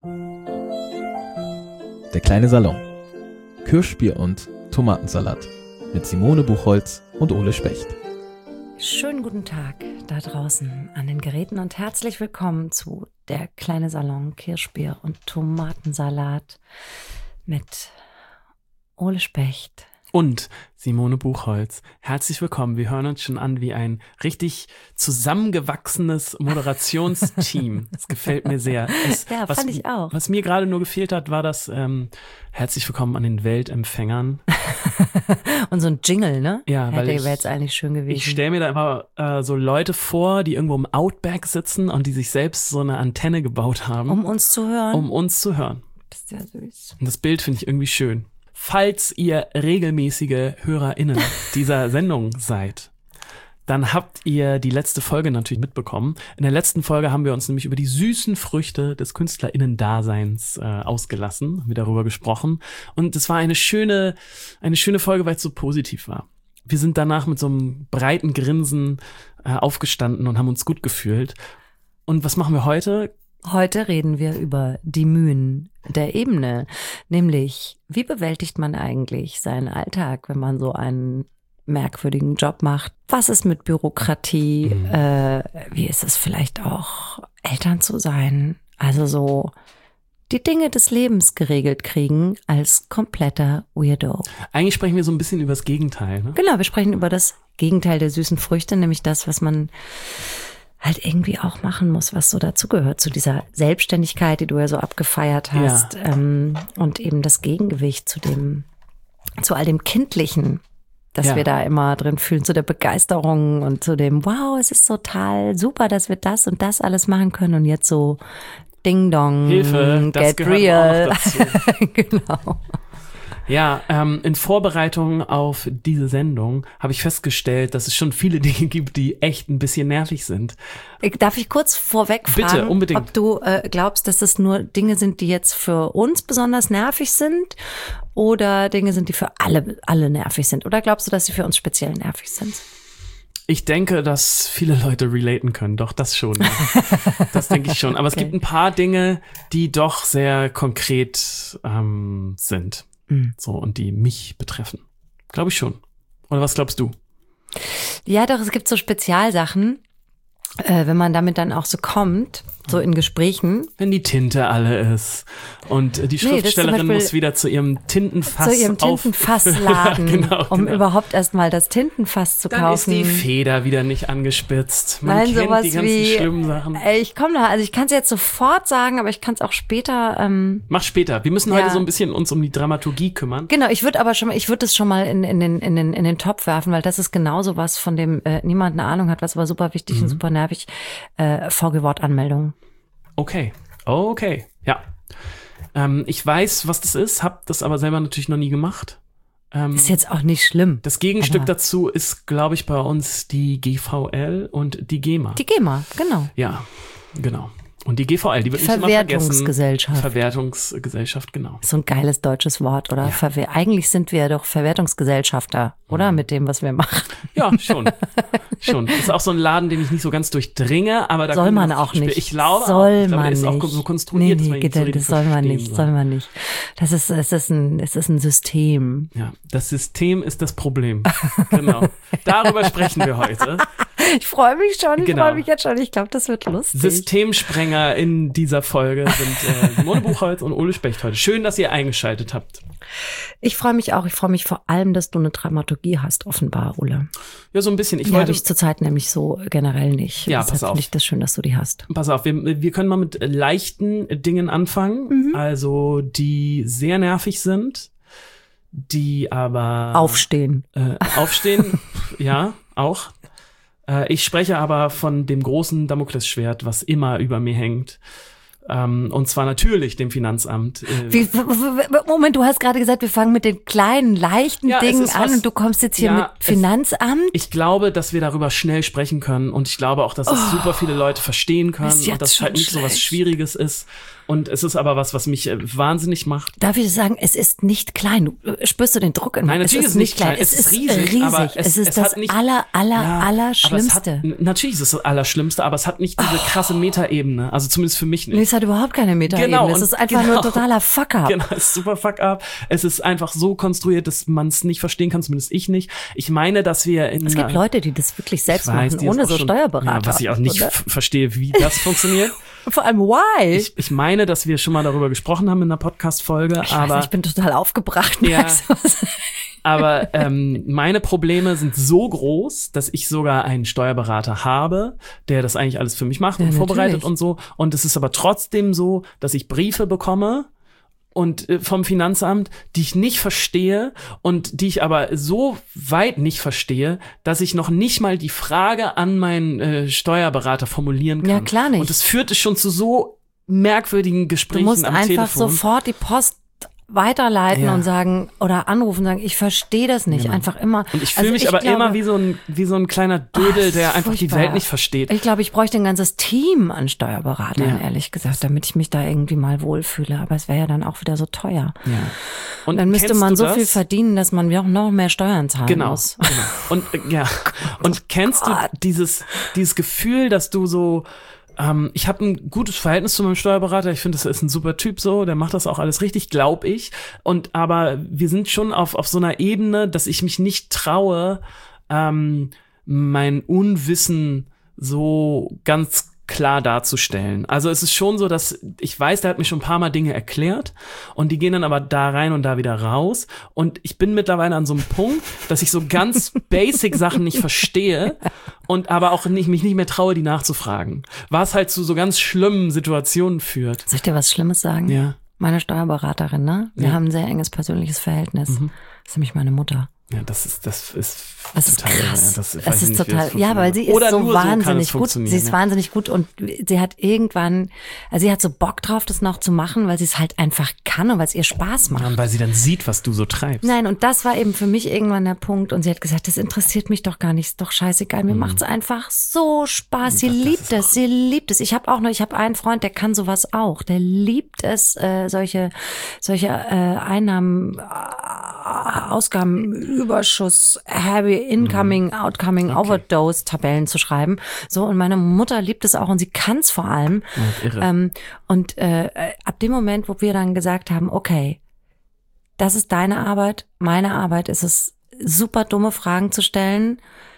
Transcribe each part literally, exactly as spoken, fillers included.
Der kleine Salon. Kirschbier und Tomatensalat mit Simone Buchholz und Ole Specht. Schönen guten Tag da draußen an den Geräten und herzlich willkommen zu Der kleine Salon, Kirschbier und Tomatensalat mit Ole Specht. Und Simone Buchholz. Herzlich willkommen. Wir hören uns schon an wie ein richtig zusammengewachsenes Moderationsteam. Das gefällt mir sehr. Es, ja, was, fand ich auch. Was mir gerade nur gefehlt hat, war das ähm, herzlich willkommen an den Weltempfängern. Und so ein Jingle, ne? Ja, weil Hätte ich, wäre jetzt eigentlich schön gewesen. Ich stelle mir da immer äh, so Leute vor, die irgendwo im Outback sitzen und die sich selbst so eine Antenne gebaut haben. Um uns zu hören? Um uns zu hören. Das ist ja süß. Und das Bild finde ich irgendwie schön. Falls ihr regelmäßige HörerInnen dieser Sendung seid, dann habt ihr die letzte Folge natürlich mitbekommen. In der letzten Folge haben wir uns nämlich über die süßen Früchte des KünstlerInnen-Daseins äh, ausgelassen, haben wir darüber gesprochen. Und es war eine schöne, eine schöne Folge, weil es so positiv war. Wir sind danach mit so einem breiten Grinsen äh, aufgestanden und haben uns gut gefühlt. Und was machen wir heute? Heute reden wir über die Mühen der Ebene, nämlich wie bewältigt man eigentlich seinen Alltag, wenn man so einen merkwürdigen Job macht? Was ist mit Bürokratie? Mhm. Äh, wie ist es vielleicht auch, Eltern zu sein? Also so die Dinge des Lebens geregelt kriegen als kompletter Weirdo. Eigentlich sprechen wir so ein bisschen über das Gegenteil, ne? Genau, wir sprechen über das Gegenteil der süßen Früchte, nämlich das, was man halt irgendwie auch machen muss, was so dazugehört, zu dieser Selbstständigkeit, die du ja so abgefeiert hast, ja. ähm, und eben das Gegengewicht zu dem, zu all dem Kindlichen, das ja. wir da immer drin fühlen, zu der Begeisterung und zu dem, wow, es ist total super, dass wir das und das alles machen können und jetzt so Ding Dong, Hilfe, das get gehört real. auch dazu. Genau. Ja, ähm, in Vorbereitung auf diese Sendung habe ich festgestellt, dass es schon viele Dinge gibt, die echt ein bisschen nervig sind. Darf ich kurz vorweg fragen, Bitte, unbedingt. ob du äh, glaubst, dass das nur Dinge sind, die jetzt für uns besonders nervig sind oder Dinge sind, die für alle alle nervig sind? Oder glaubst du, dass sie für uns speziell nervig sind? Ich denke, dass viele Leute relaten können. Doch, das schon. Ja. Das denke ich schon. Aber okay. Es gibt ein paar Dinge, die doch sehr konkret ähm, sind. So, und die mich betreffen. Glaube ich schon. Oder was glaubst du? Ja, doch, es gibt so Spezialsachen, äh, wenn man damit dann auch so kommt, so in Gesprächen. Wenn die Tinte alle ist und die Schriftstellerin nee, muss wieder zu ihrem Tintenfass zu ihrem Tintenfassladen, genau, um genau. überhaupt erstmal das Tintenfass zu dann kaufen. Dann ist die Feder wieder nicht angespitzt. Man Nein, kennt sowas die ganzen wie, schlimmen Sachen. Ey, ich komme da, also ich kann es jetzt sofort sagen, aber ich kann es auch später. Ähm, Mach später. Wir müssen ja. heute so ein bisschen uns um die Dramaturgie kümmern. Genau, ich würde aber schon mal, ich würde das schon mal in, in den in den in den Topf werfen, weil das ist genauso was, von dem äh, niemand eine Ahnung hat, was aber super wichtig mhm. und super nervig. Äh, V G-Wort-Anmeldung. Okay, okay, ja. Ähm, ich weiß, was das ist, hab das aber selber natürlich noch nie gemacht. Ähm, ist jetzt auch nicht schlimm. Das Gegenstück dazu ist, glaube ich, bei uns die G V L und die GEMA. Die GEMA, genau. Ja, genau. Und die G V L, die wird nicht immer vergessen. Verwertungsgesellschaft. Verwertungsgesellschaft, genau. So ein geiles deutsches Wort, oder? Ja. Verwe- Eigentlich sind wir doch Verwertungsgesellschafter, oder? Mhm. Mit dem, was wir machen. Ja, schon. Schon. Das ist auch so ein Laden, den ich nicht so ganz durchdringe, aber da soll man auch nicht. Ich glaube, soll auch. Ich glaube, man der ist auch nicht. so konstruiert. Nee, nee, dass man das, das soll man nicht, soll. soll man nicht. Das ist, es ist ein, es ist ein System. Ja, das System ist das Problem. Genau. Darüber sprechen wir heute. Ich freue mich schon, ich genau. freue mich jetzt schon. Ich glaube, das wird lustig. Systemsprenger in dieser Folge sind äh, Simone Buchholz und Ole Specht heute. Schön, dass ihr eingeschaltet habt. Ich freue mich auch. Ich freue mich vor allem, dass du eine Dramaturgie hast, offenbar, Ole. Ja, so ein bisschen. Ich die wollte habe ich zurzeit nämlich so generell nicht. Ja, Deshalb pass auf. finde ich das schön, dass du die hast. Pass auf, wir, wir können mal mit leichten Dingen anfangen. Mhm. Also, die sehr nervig sind, die aber Aufstehen. Äh, aufstehen, ja, auch. Äh, ich spreche aber von dem großen Damoklesschwert, was immer über mir hängt. Ähm, und zwar natürlich dem Finanzamt. Äh, Wie, w- w- Moment, du hast gerade gesagt, wir fangen mit den kleinen, leichten ja, Dingen an was, und du kommst jetzt hier ja, mit Finanzamt? Es, ich glaube, dass wir darüber schnell sprechen können und ich glaube auch, dass es oh, super viele Leute verstehen können und dass es halt nicht schlecht. So was Schwieriges ist. Und es ist aber was, was mich äh, wahnsinnig macht. Darf ich sagen, es ist nicht klein. Du, spürst du den Druck in mir? Nein, natürlich es ist ist nicht klein. Es, es ist riesig. riesig. Aber es, es ist es das hat nicht, aller, aller, ja, aller Schlimmste. Hat, natürlich ist es das Allerschlimmste, aber es hat nicht diese oh. krasse Metaebene. Also zumindest für mich nicht. Nee, es hat überhaupt keine Metaebene. Genau, es ist einfach genau, nur totaler Fuck-up. Genau, es ist super Fuck-up. Es ist einfach so konstruiert, dass man es nicht verstehen kann, zumindest ich nicht. Ich meine, dass wir in Es gibt einer, Leute, die das wirklich selbst weiß, machen, ohne so schon, Steuerberater. Ja, was ich auch nicht oder? f- verstehe, wie das funktioniert. Vor allem, why? Ich, ich meine, dass wir schon mal darüber gesprochen haben in einer Podcast-Folge, ich aber weiß nicht, ich bin total aufgebracht. Ja. merkst du? Aber ähm, meine Probleme sind so groß, dass ich sogar einen Steuerberater habe, der das eigentlich alles für mich macht Ja, und vorbereitet natürlich. und so. Und es ist aber trotzdem so, dass ich Briefe bekomme und äh, vom Finanzamt, die ich nicht verstehe und die ich aber so weit nicht verstehe, dass ich noch nicht mal die Frage an meinen äh, Steuerberater formulieren kann. Ja, klar nicht. Und das führte schon zu so merkwürdigen Du Gesprächen musst am einfach Telefon. sofort die Post weiterleiten Ja. und sagen oder anrufen und sagen, ich verstehe das nicht. Genau. Einfach immer. Und ich fühle Also mich ich aber glaube, immer wie so ein wie so ein kleiner Dödel, Oh, der einfach die furchtbar. Welt nicht versteht. Ich glaube, ich bräuchte ein ganzes Team an Steuerberatern, Ja. ehrlich gesagt, damit ich mich da irgendwie mal wohlfühle. Aber es wäre ja dann auch wieder so teuer. Ja. Und Dann müsste kennst man du so das? viel verdienen, dass man auch noch mehr Steuern zahlen Genau, muss. genau. Und äh, ja. Und kennst Gott. du dieses dieses Gefühl, dass du so ähm, ich habe ein gutes Verhältnis zu meinem Steuerberater. Ich finde, das ist ein super Typ so. Der macht das auch alles richtig, glaube ich. Und aber wir sind schon auf auf so einer Ebene, dass ich mich nicht traue, ähm, mein Unwissen so ganz klar darzustellen. Also es ist schon so, dass ich weiß, der hat mir schon ein paar Mal Dinge erklärt und die gehen dann aber da rein und da wieder raus und ich bin mittlerweile an so einem Punkt, dass ich so ganz basic Sachen nicht verstehe und aber auch nicht, mich nicht mehr traue, die nachzufragen. Was halt zu so ganz schlimmen Situationen führt. Soll ich dir was Schlimmes sagen? Ja. Meine Steuerberaterin, ne? Wir Ja. haben ein sehr enges persönliches Verhältnis. Mhm. Das ist nämlich meine Mutter. Ja, das ist, das ist Das ist total, krass. ja, das, weiß das ich ist nicht, wie total, das ja, weil sie ist Oder so nur so kann es wahnsinnig gut. funktionieren, Sie ist ja. wahnsinnig gut und sie hat irgendwann, also sie hat so Bock drauf, das noch zu machen, weil sie es halt einfach kann und weil es ihr Spaß macht. Ja, und weil sie dann sieht, was du so treibst. Nein, und das war eben für mich irgendwann der Punkt. Und sie hat gesagt, das interessiert mich doch gar nicht, ist doch scheißegal. Mir macht's einfach so Spaß. Sie Das- das liebt ist es, sie liebt es. Ich habe auch noch, ich habe einen Freund, der kann sowas auch. Der liebt es, äh, solche, solche äh, Einnahmen, äh, Ausgaben, Überschuss, Heavy Incoming, Outcoming, Okay. Overdose-Tabellen zu schreiben. So, und meine Mutter liebt es auch und sie kann's vor allem. Ja, irre. Ähm, und äh, ab dem Moment, wo wir dann gesagt haben, okay, das ist deine Arbeit, meine Arbeit ist es, super dumme Fragen zu stellen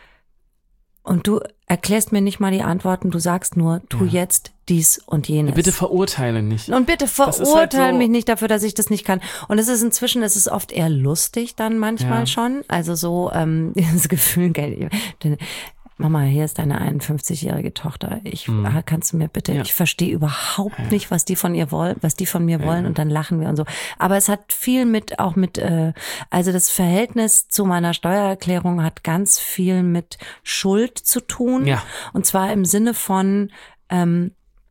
und du erklärst mir nicht mal die Antworten, du sagst nur, tu Ja. jetzt dies und jenes. Bitte verurteile nicht. Und bitte Das ist verurteile halt so- mich nicht dafür, dass ich das nicht kann. Und es ist inzwischen, es ist oft eher lustig dann manchmal Ja. schon. Also so ähm, das Gefühl, gell, denn, Mama, hier ist deine einundfünfzigjährige Tochter. Ich Mhm. ah, kannst du mir bitte, Ja. ich verstehe überhaupt Ja. nicht, was die von ihr wollen, was die von mir wollen Ja. und dann lachen wir und so. Aber es hat viel mit, auch mit, äh, also das Verhältnis zu meiner Steuererklärung hat ganz viel mit Schuld zu tun. Ja. Und zwar im Sinne von, ähm,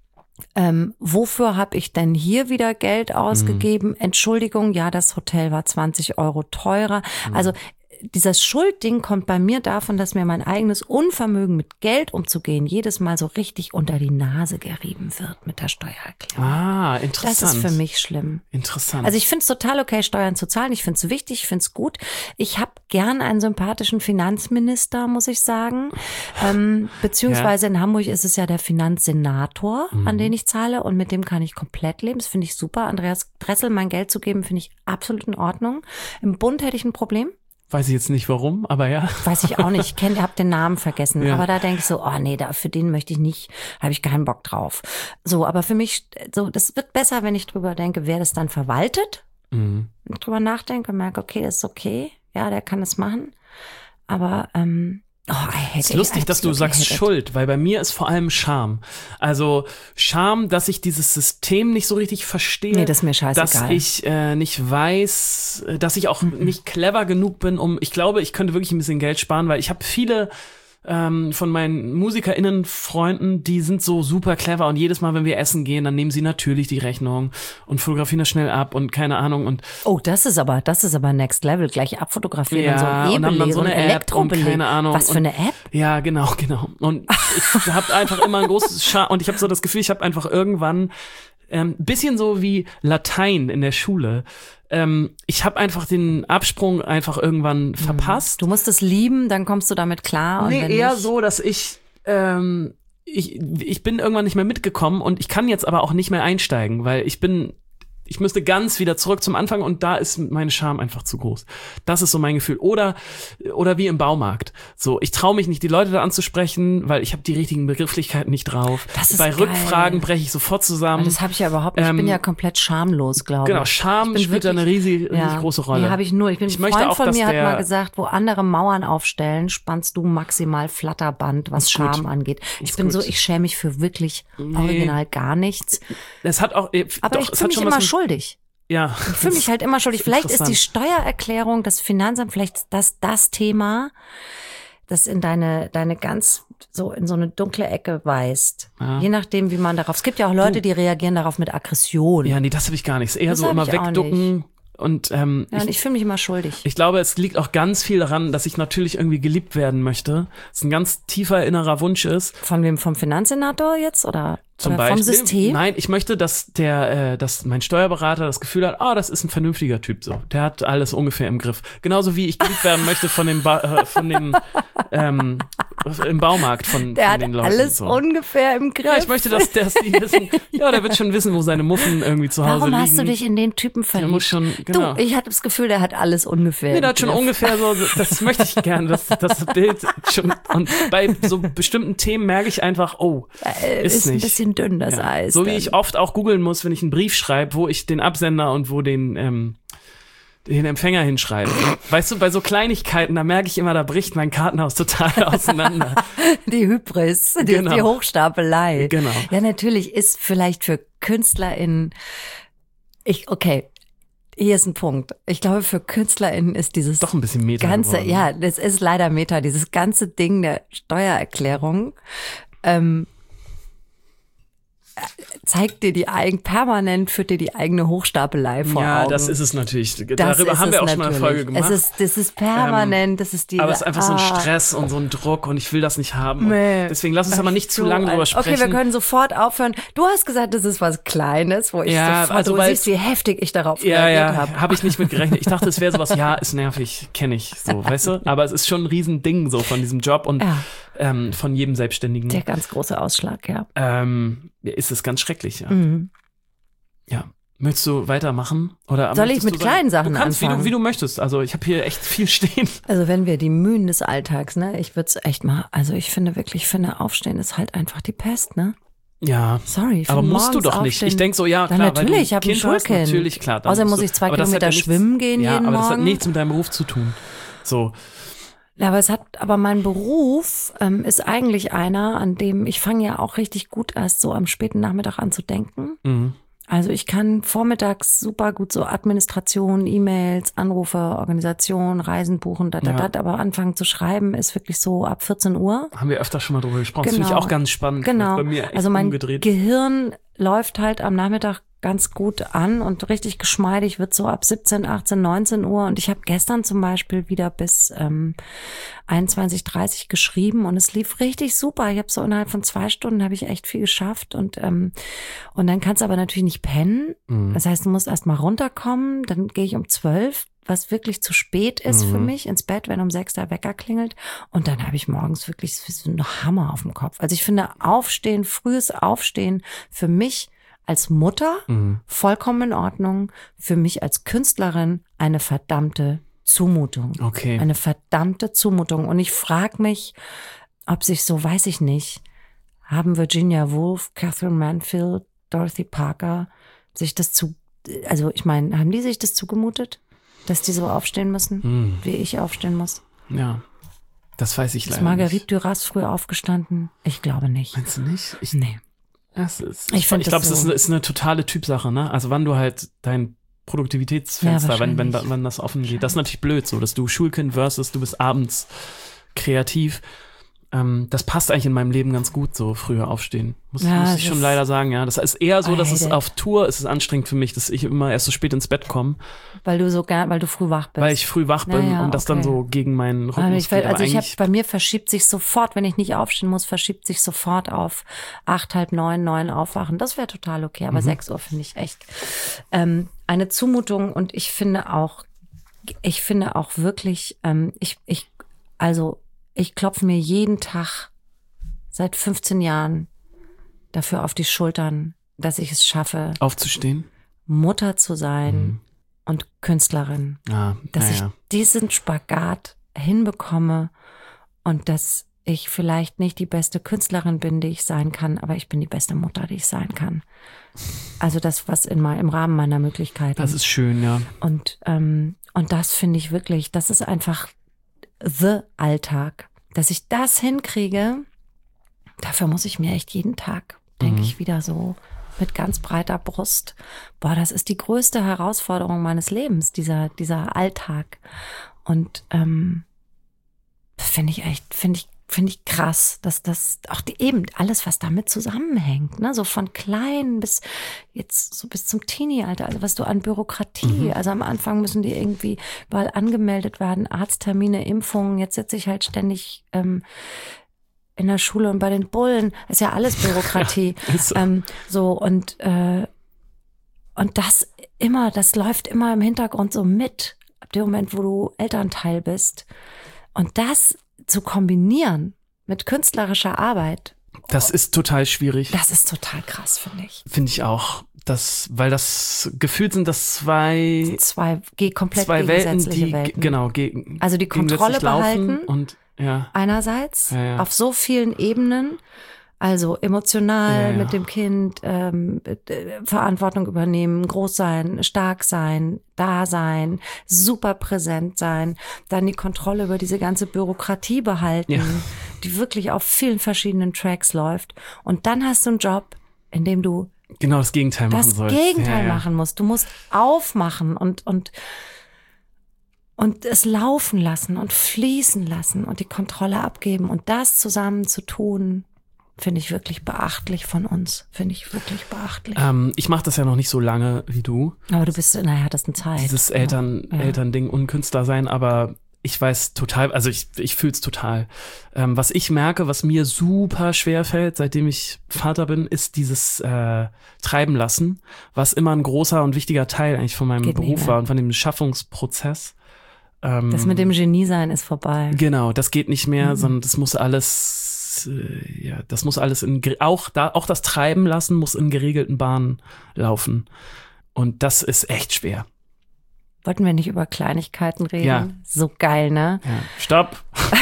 ähm, wofür habe ich denn hier wieder Geld ausgegeben? Mhm. Entschuldigung, ja, das Hotel war zwanzig Euro teurer. Also dieses Schuldding kommt bei mir davon, dass mir mein eigenes Unvermögen mit Geld umzugehen jedes Mal so richtig unter die Nase gerieben wird mit der Steuererklärung. Ah, Das interessant. ist für mich schlimm. Interessant. Also ich finde es total okay, Steuern zu zahlen. Ich finde es wichtig, ich finde es gut. Ich habe gern einen sympathischen Finanzminister, muss ich sagen. Ähm, beziehungsweise in Hamburg ist es ja der Finanzsenator, Mhm. an den ich zahle. Und mit dem kann ich komplett leben. Das finde ich super. Andreas Dressel mein Geld zu geben, finde ich absolut in Ordnung. Im Bund hätte ich ein Problem. Weiß ich jetzt nicht warum, aber ja. Weiß ich auch nicht. Ich kenne, habe den Namen vergessen. Ja. Aber da denke ich so, oh nee, da, für den möchte ich nicht, habe ich keinen Bock drauf. So, aber für mich, so, das wird besser, wenn ich drüber denke, wer das dann verwaltet. Mhm. Wenn ich drüber nachdenke und merke, okay, das ist okay. Ja, der kann das machen. Aber, ähm, oh, I hate Es ist it. lustig, I dass du absolutely sagst hate it. Schuld, weil bei mir ist vor allem Scham. Also Scham, dass ich dieses System nicht so richtig verstehe. Nee, das ist mir scheißegal. Dass ich äh, nicht weiß, äh, dass ich auch nicht clever genug bin, um, ich glaube, ich könnte wirklich ein bisschen Geld sparen, weil ich habe viele ähm, von meinen MusikerInnen-Freunden, die sind so super clever und jedes Mal, wenn wir essen gehen, dann nehmen sie natürlich die Rechnung und fotografieren das schnell ab und keine Ahnung und Oh, das ist aber, das ist aber next level. Gleich abfotografieren Ja, und so ein und haben dann E-Beleg so und eine App und Elektrobeleg. keine Ahnung. Was für eine App? ja, genau, genau. Und ich habe einfach immer ein großes Scham und ich habe so das Gefühl, ich habe einfach irgendwann ähm, bisschen so wie Latein in der Schule. Ähm, ich habe einfach den Absprung einfach irgendwann verpasst. Du musst es lieben, dann kommst du damit klar. Und Nee, wenn eher nicht, so, dass ich ähm, ich, ich bin irgendwann nicht mehr mitgekommen und ich kann jetzt aber auch nicht mehr einsteigen, weil ich bin, ich müsste ganz wieder zurück zum Anfang und da ist meine Scham einfach zu groß. Das ist so mein Gefühl. Oder oder wie im Baumarkt. So, ich traue mich nicht, die Leute da anzusprechen, weil ich habe die richtigen Begrifflichkeiten nicht drauf. Das ist Bei geil. Rückfragen breche ich sofort zusammen. Das habe ich ja überhaupt nicht. Ich Ähm, bin ja komplett schamlos, glaube ich. Genau, Scham Ich bin spielt da eine riesig, riesig ja, große Rolle. Die habe ich nur. Ich bin Ich ein möchte Freund auch, von dass mir hat der- mal gesagt, wo andere Mauern aufstellen, spannst du maximal Flatterband, was Ist gut. Scham angeht. Ich Ist bin gut. so, ich schäme mich für wirklich Nee. original gar nichts. Es hat auch, äh, Aber doch, ich es fühle hat mich schon immer was mit, schuldig. Ja. Ich fühle mich halt immer schuldig. Vielleicht ist die Steuererklärung, das Finanzamt, vielleicht das das Thema, das in deine deine ganz so in so eine dunkle Ecke weist. Ja. Je nachdem, wie man darauf. Es gibt ja auch Leute, die reagieren darauf mit Aggression. Ja, nee, das habe ich gar nicht. Es ist eher Das so hab immer ich auch wegducken. Und ähm, Ja, und ich, ich fühle mich immer schuldig. ich glaube, es liegt auch ganz viel daran, dass ich natürlich irgendwie geliebt werden möchte. Es ein ganz tiefer innerer Wunsch ist. Von wem? Vom Finanzsenator jetzt oder, Zum oder Beispiel. vom System? Nein, ich möchte, dass der, äh, dass mein Steuerberater das Gefühl hat, ah, das ist ein vernünftiger Typ. So, der hat alles ungefähr im Griff. Genauso wie ich geliebt werden möchte von dem, ba äh, von dem ähm, im Baumarkt von, Der von hat den Leuten. alles so. ungefähr im Griff. Ja, ich möchte, dass der die wissen. Ja, der wird schon wissen, wo seine Muffen irgendwie zu Hause Warum liegen. hast du dich in den Typen Der verliebt? muss schon, genau. Du, ich hatte das Gefühl, der hat alles ungefähr. Nee, im der hat schon Griff. ungefähr so, das möchte ich gerne, das, das Bild schon. Und bei so bestimmten Themen merke ich einfach, oh, Äh, ist, ist ein nicht. bisschen dünn, das Ja. Eis. So wie dann. ich oft auch googeln muss, wenn ich einen Brief schreibe, wo ich den Absender und wo den, ähm, den Empfänger hinschreibe. Weißt du, bei so Kleinigkeiten, da merke ich immer, da bricht mein Kartenhaus total auseinander. Die Hybris, die, Genau. die Hochstapelei. Genau. Ja, natürlich ist vielleicht für KünstlerInnen, ich, okay, hier ist ein Punkt. Ich glaube, für KünstlerInnen ist dieses Doch ein bisschen Meta ganze, geworden. ja, das ist leider Meta, dieses ganze Ding der Steuererklärung, ähm, zeigt dir die eigen, permanent führt dir die eigene Hochstapelei vor Ja, Augen. das ist es natürlich. Das Darüber ist haben es wir auch schon mal eine natürlich. Folge gemacht. Es ist, das ist permanent, das ist die. Aber es ist einfach so ein ah, Stress und so ein Druck und ich will das nicht haben. Nee. Und deswegen lass uns aber nicht zu lange drüber sprechen. Okay, wir können sofort aufhören. Du hast gesagt, das ist was Kleines, wo ich Ja, sofort, also du weil- siehst, wie heftig ich darauf Ja, reagiert ja, habe. habe ich nicht mit gerechnet. Ich dachte, es wäre sowas, ja, ist nervig, kenne ich, so, weißt du? Aber es ist schon ein Riesending so von diesem Job und Ja. ähm, von jedem Selbstständigen. Der ganz große Ausschlag, ja. Ähm, ist es ganz schrecklich, ja. Mhm. Ja. Möchtest du weitermachen? Oder Soll ich möchtest mit du sagen- kleinen Sachen du kannst, wie du, anfangen? wie du möchtest. Also ich habe hier echt viel stehen. Also wenn wir die Mühen des Alltags, ne, ich würde es echt mal, also ich finde wirklich, ich finde Aufstehen ist halt einfach die Pest, ne? Ja. Sorry. Ich Aber finde musst du morgens doch nicht. aufstehen- Ich denk so, ja, Ja, klar, weil natürlich, du ich habe ein Kind hast, Schulkind. natürlich, klar. dann Außerdem musst muss du- ich zwei aber das hat Kilometer ja nichts- schwimmen gehen Ja, jeden aber das hat Morgen. nichts mit deinem Beruf zu tun. So. Ja, aber es hat, aber mein Beruf ähm, ist eigentlich einer, an dem ich fange ja auch richtig gut erst so am späten Nachmittag an zu denken. Mhm. Also ich kann vormittags super gut so Administration, E-Mails, Anrufe, Organisation, Reisen buchen, da, da, Ja. da, aber anfangen zu schreiben ist wirklich so ab vierzehn Uhr. Haben wir öfter schon mal drüber gesprochen. Das finde ich Genau. auch ganz spannend. Genau. Bei mir echt Also mein umgedreht. Gehirn läuft halt am Nachmittag ganz gut an und richtig geschmeidig wird so ab siebzehn, achtzehn, neunzehn Uhr. Und ich habe gestern zum Beispiel wieder bis ähm, einundzwanzig, dreißig geschrieben und es lief richtig super. Ich habe so innerhalb von zwei Stunden habe ich echt viel geschafft und ähm, und dann kannst du aber natürlich nicht pennen. Mhm. Das heißt, du musst erst mal runterkommen. Dann gehe ich um zwölf, was wirklich zu spät ist Mhm. für mich, ins Bett, wenn um sechs der Wecker klingelt. Und dann habe ich morgens wirklich so einen Hammer auf dem Kopf. Also ich finde Aufstehen, frühes Aufstehen für mich als Mutter Mhm. vollkommen in Ordnung, für mich als Künstlerin eine verdammte Zumutung. Okay. Eine verdammte Zumutung. Und ich frage mich, ob sich so, weiß ich nicht, haben Virginia Woolf, Catherine Manfield, Dorothy Parker sich das zu, also ich meine, haben die sich das zugemutet, dass die so aufstehen müssen, Mhm. wie ich aufstehen muss? Ja. Das weiß ich Ist leider Marguerite nicht. Duras früh aufgestanden? Ich glaube nicht. Meinst du nicht? Ich, Nee. das ist, Ich ich find ich glaube, das es ist, so- eine- ist eine totale Typsache, ne? Also wann du halt dein Produktivitätsfenster, Ja, wenn, wenn, wahrscheinlich. wann das offen geht. Das ist natürlich blöd, so, dass du Schulkind versus du bist abends kreativ. Ähm, das passt eigentlich in meinem Leben ganz gut, so früher aufstehen. Muss, Ja, muss es ich schon ist- leider sagen, ja. Das ist eher so, I dass hate es it. auf Tour ist es anstrengend für mich, dass ich immer erst so spät ins Bett komme, Weil du so gern, weil du früh wach bist. weil ich früh wach bin Ja, ja, und das dann okay. so gegen meinen Aber Rhythmus ich, weiß- geht. Aber also ich habe eigentlich- bei mir verschiebt sich sofort, wenn ich nicht aufstehen muss, verschiebt sich sofort auf acht, halb neun, neun aufwachen. Das wäre total okay, aber Mhm. sechs Uhr finde ich echt ähm, eine Zumutung und ich finde auch, ich finde auch wirklich, ähm, ich, ich, also ich klopfe mir jeden Tag seit fünfzehn Jahren dafür auf die Schultern, dass ich es schaffe, aufzustehen, Mutter zu sein mhm. und Künstlerin. Ah, dass ja. ich diesen Spagat hinbekomme und dass ich vielleicht nicht die beste Künstlerin bin, die ich sein kann, aber ich bin die beste Mutter, die ich sein kann. Also das, was in mein, im Rahmen meiner Möglichkeiten. Das ist schön, ja. Und, ähm, und das finde ich wirklich, das ist einfach the Alltag. Dass ich das hinkriege, dafür muss ich mir echt jeden Tag, denke Mhm. ich, wieder so mit ganz breiter Brust. Boah, das ist die größte Herausforderung meines Lebens, dieser, dieser Alltag. Und ähm, finde ich echt, finde ich, finde ich krass, dass das auch die, eben alles, was damit zusammenhängt, ne, so von klein bis jetzt so bis zum Teenie-Alter, also was du an Bürokratie, Mhm. also am Anfang müssen die irgendwie überall angemeldet werden, Arzttermine, Impfungen, jetzt sitze ich halt ständig ähm, in der Schule und bei den Bullen, ist ja alles Bürokratie. Ja, ist so. ähm, so und äh, und das immer, das läuft immer im Hintergrund so mit, ab dem Moment, wo du Elternteil bist. Und das zu kombinieren mit künstlerischer Arbeit, Das ist total schwierig. das ist total krass, finde ich. Finde ich auch. Das, weil das gefühlt sind das zwei, Zwei ge komplett zwei Welten, gegensätzliche die Welten. genau gegen Also die Kontrolle gegensätzlich laufen behalten. und ja. Einerseits Ja, ja. auf so vielen Ebenen, also emotional Ja, ja. mit dem Kind, ähm, äh, Verantwortung übernehmen, groß sein, stark sein, da sein, super präsent sein, dann die Kontrolle über diese ganze Bürokratie behalten, Ja. die wirklich auf vielen verschiedenen Tracks läuft. Und dann hast du einen Job, in dem du Genau das Gegenteil machen das sollst. Gegenteil ja, ja. machen musst. Du musst aufmachen und, und, und es laufen lassen und fließen lassen und die Kontrolle abgeben und das zusammen zu tun, finde ich wirklich beachtlich von uns. Finde ich wirklich beachtlich. Ähm, ich mache das ja noch nicht so lange wie du. Aber du bist in der härtesten Zeit. Dieses Eltern, Ja. Elternding und Künstler sein, aber ich weiß total, also ich, ich fühle es total. Ähm, was ich merke, was mir super schwer fällt, seitdem ich Vater bin, ist dieses äh, Treiben lassen, was immer ein großer und wichtiger Teil eigentlich von meinem Geht nicht Beruf mehr. war und von dem Schaffungsprozess. Ähm, Das mit dem Genie sein ist vorbei. Genau, das geht nicht mehr, Mhm. sondern das muss alles, äh, ja, das muss alles in, gere- auch da, auch das Treiben lassen muss in geregelten Bahnen laufen. Und das ist echt schwer. Wollten wir nicht über Kleinigkeiten reden? Ja. So geil, ne? Ja. Stopp!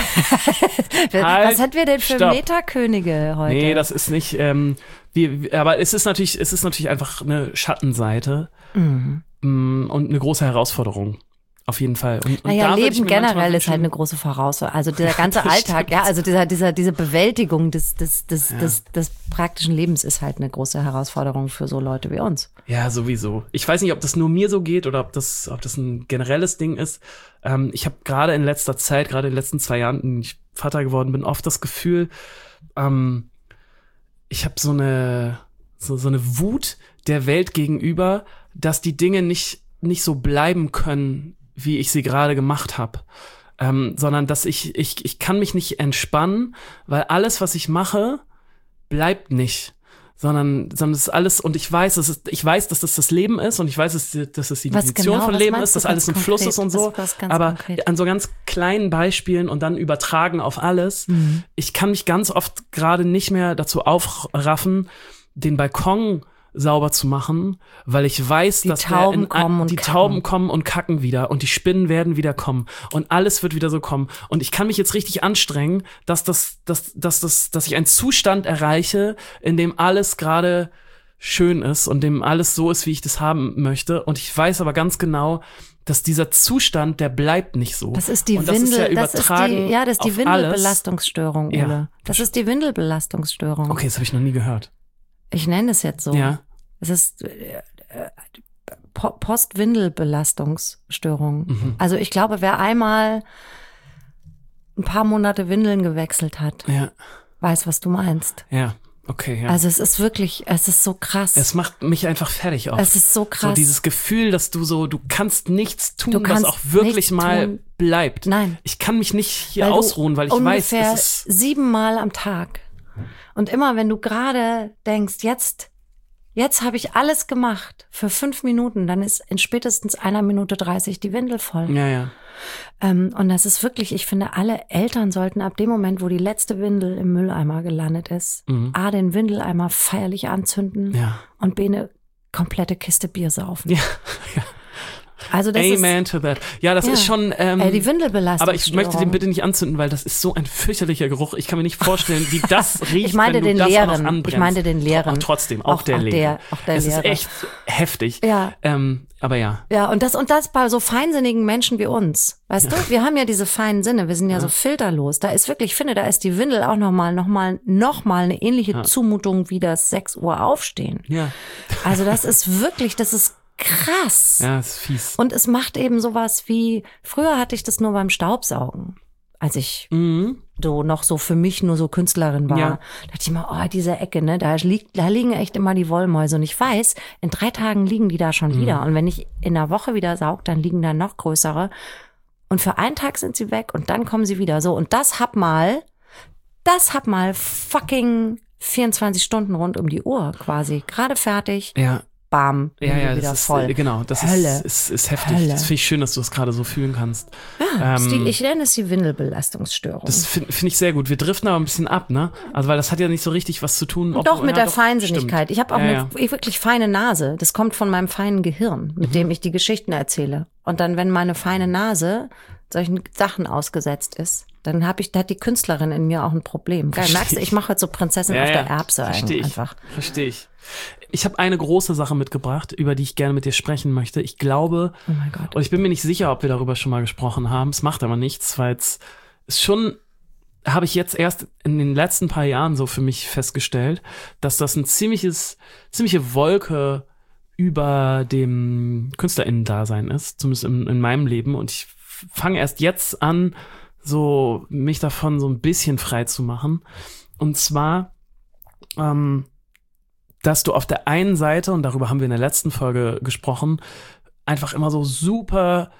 Was Halt, hatten wir denn für stopp. Metakönige heute? Nee, das ist nicht, ähm, wie, wie- aber es ist natürlich, es ist natürlich einfach eine Schattenseite Mhm. mm, und eine große Herausforderung. Auf jeden Fall. Und, und Naja, da würd ich Leben mir manchmal generell ist halt wünschen- eine große Voraussetzung. Also dieser ganze Das Alltag, stimmt. ja, also dieser, dieser, diese Bewältigung des, des, des, Ja. des, des praktischen Lebens ist halt eine große Herausforderung für so Leute wie uns. Ja, sowieso. Ich weiß nicht, ob das nur mir so geht oder ob das, ob das ein generelles Ding ist. Ähm, ich habe gerade in letzter Zeit, gerade in den letzten zwei Jahren, in denen ich Vater geworden bin, oft das Gefühl, ähm, ich habe so eine, so, so eine Wut der Welt gegenüber, dass die Dinge nicht, nicht so bleiben können, wie ich sie gerade gemacht habe. Ähm, sondern dass ich, ich, ich kann mich nicht entspannen, weil alles, was ich mache, bleibt nicht. Sondern, sondern es ist alles, und ich weiß, es ist, ich weiß, dass das das Leben ist und ich weiß, dass, dass das die Was Definition genau? von Was Leben meinst ist, du dass alles ganz ein Fluss konkret? ist und so. Was- was ganz Aber konkret? an so ganz kleinen Beispielen und dann übertragen auf alles. Mhm. Ich kann mich ganz oft gerade nicht mehr dazu aufraffen, den Balkon sauber zu machen, weil ich weiß, Die dass der Tauben in, kommen und die kacken. Tauben kommen und kacken wieder und die Spinnen werden wieder kommen und alles wird wieder so kommen und ich kann mich jetzt richtig anstrengen, dass das, dass, dass das, dass ich einen Zustand erreiche, in dem alles gerade schön ist und dem alles so ist, wie ich das haben möchte und ich weiß aber ganz genau, dass dieser Zustand, der bleibt nicht so. Das ist die und das ist Windel, ja das ist übertragen die, ja, das ist die auf alles. Windelbelastungsstörung, Ja. Ole. Das ist die Windelbelastungsstörung. Okay, das habe ich noch nie gehört. Ich nenne es jetzt so. Ja. Es ist äh, äh, Po- Post-Windel-Belastungsstörung. Mhm. Also ich glaube, wer einmal ein paar Monate Windeln gewechselt hat, Ja, weiß, was du meinst. ja, okay, ja. Also es ist wirklich, es ist so krass. Es macht mich einfach fertig auch. Es ist so krass. So dieses Gefühl, dass du so, du kannst nichts tun, Du kannst was auch wirklich nichts mal tun. bleibt. Nein. Ich kann mich nicht hier Weil du ausruhen, weil ich weiß, ungefähr es ist, siebenmal am Tag. Und immer wenn du gerade denkst, jetzt Jetzt habe ich alles gemacht für fünf Minuten, dann ist in spätestens einer Minute dreißig die Windel voll. Ja, ja. Ähm, und das ist wirklich, ich finde, alle Eltern sollten ab dem Moment, wo die letzte Windel im Mülleimer gelandet ist, Mhm. A, den Windeleimer feierlich anzünden Ja. und B, eine komplette Kiste Bier saufen. Ja, ja. Also das Amen to that. Ja, das Ja. ist schon. Ähm, ist äh, die Windelbelastung. aber ich möchte den bitte nicht anzünden, weil das ist so ein fürchterlicher Geruch. Ich kann mir nicht vorstellen, wie das riecht, Ich meinte wenn du den das auch noch leeren. anbrennst. Ich meinte den leeren. Tr- Trotzdem, auch, Auch- der auch leere. der- auch der es leere. ist echt heftig. Ja. Ähm, aber ja. Ja, und das, und das bei so feinsinnigen Menschen wie uns. Weißt du, wir haben ja diese feinen Sinne, wir sind ja, Ja. so filterlos. Da ist wirklich, ich finde, da ist die Windel auch nochmal, nochmal, nochmal eine ähnliche Ja. Zumutung wie das sechs Uhr Aufstehen. Ja. Also das ist wirklich, das ist krass. Ja, ist fies. Und es macht eben sowas wie, früher hatte ich das nur beim Staubsaugen, als ich Mhm. so noch so für mich nur so Künstlerin war. Ja. Da dachte ich immer, oh, diese Ecke, ne, da liegt, da liegen echt immer die Wollmäuse. Und ich weiß, in drei Tagen liegen die da schon Mhm. wieder. Und wenn ich in der Woche wieder saug, dann liegen da noch größere. Und für einen Tag sind sie weg und dann kommen sie wieder. So, und das hab mal, das hab mal fucking vierundzwanzig Stunden rund um die Uhr quasi. Gerade fertig, Ja. bam, Ja, ja, wieder das ist, voll. äh, genau, das Hölle. ist, ist, ist heftig. Hölle. Das finde ich schön, dass du das gerade so fühlen kannst. Ja, Ähm, die, ich nenne es die Windelbelastungsstörung. Das finde find ich sehr gut. Wir driften aber ein bisschen ab, ne? Also, weil das hat ja nicht so richtig was zu tun. ob- Doch, mit ja, der Feinsinnigkeit. stimmt. Ich habe auch ja, eine ja. wirklich feine Nase. Das kommt von meinem feinen Gehirn, mit Mhm. dem ich die Geschichten erzähle. Und dann, wenn meine feine Nase solchen Sachen ausgesetzt ist, dann habe ich, da hat die Künstlerin in mir auch ein Problem. Geil, Versteh merkst du, ich. ich mache heute so Prinzessin Ja, auf der ja. Erbse Versteh eigentlich ich. einfach. Verstehe ich. Ich habe eine große Sache mitgebracht, über die ich gerne mit dir sprechen möchte. Ich glaube, Oh mein Gott. und ich bin mir nicht sicher, ob wir darüber schon mal gesprochen haben. Es macht aber nichts, weil es ist schon, habe ich jetzt erst in den letzten paar Jahren so für mich festgestellt, dass das ein ziemliches, ziemliche Wolke über dem KünstlerInnen-Dasein ist, zumindest in, in meinem Leben. Und ich fange erst jetzt an, so mich davon so ein bisschen frei zu machen. Und zwar, ähm, dass du auf der einen Seite, und darüber haben wir in der letzten Folge gesprochen, einfach immer so super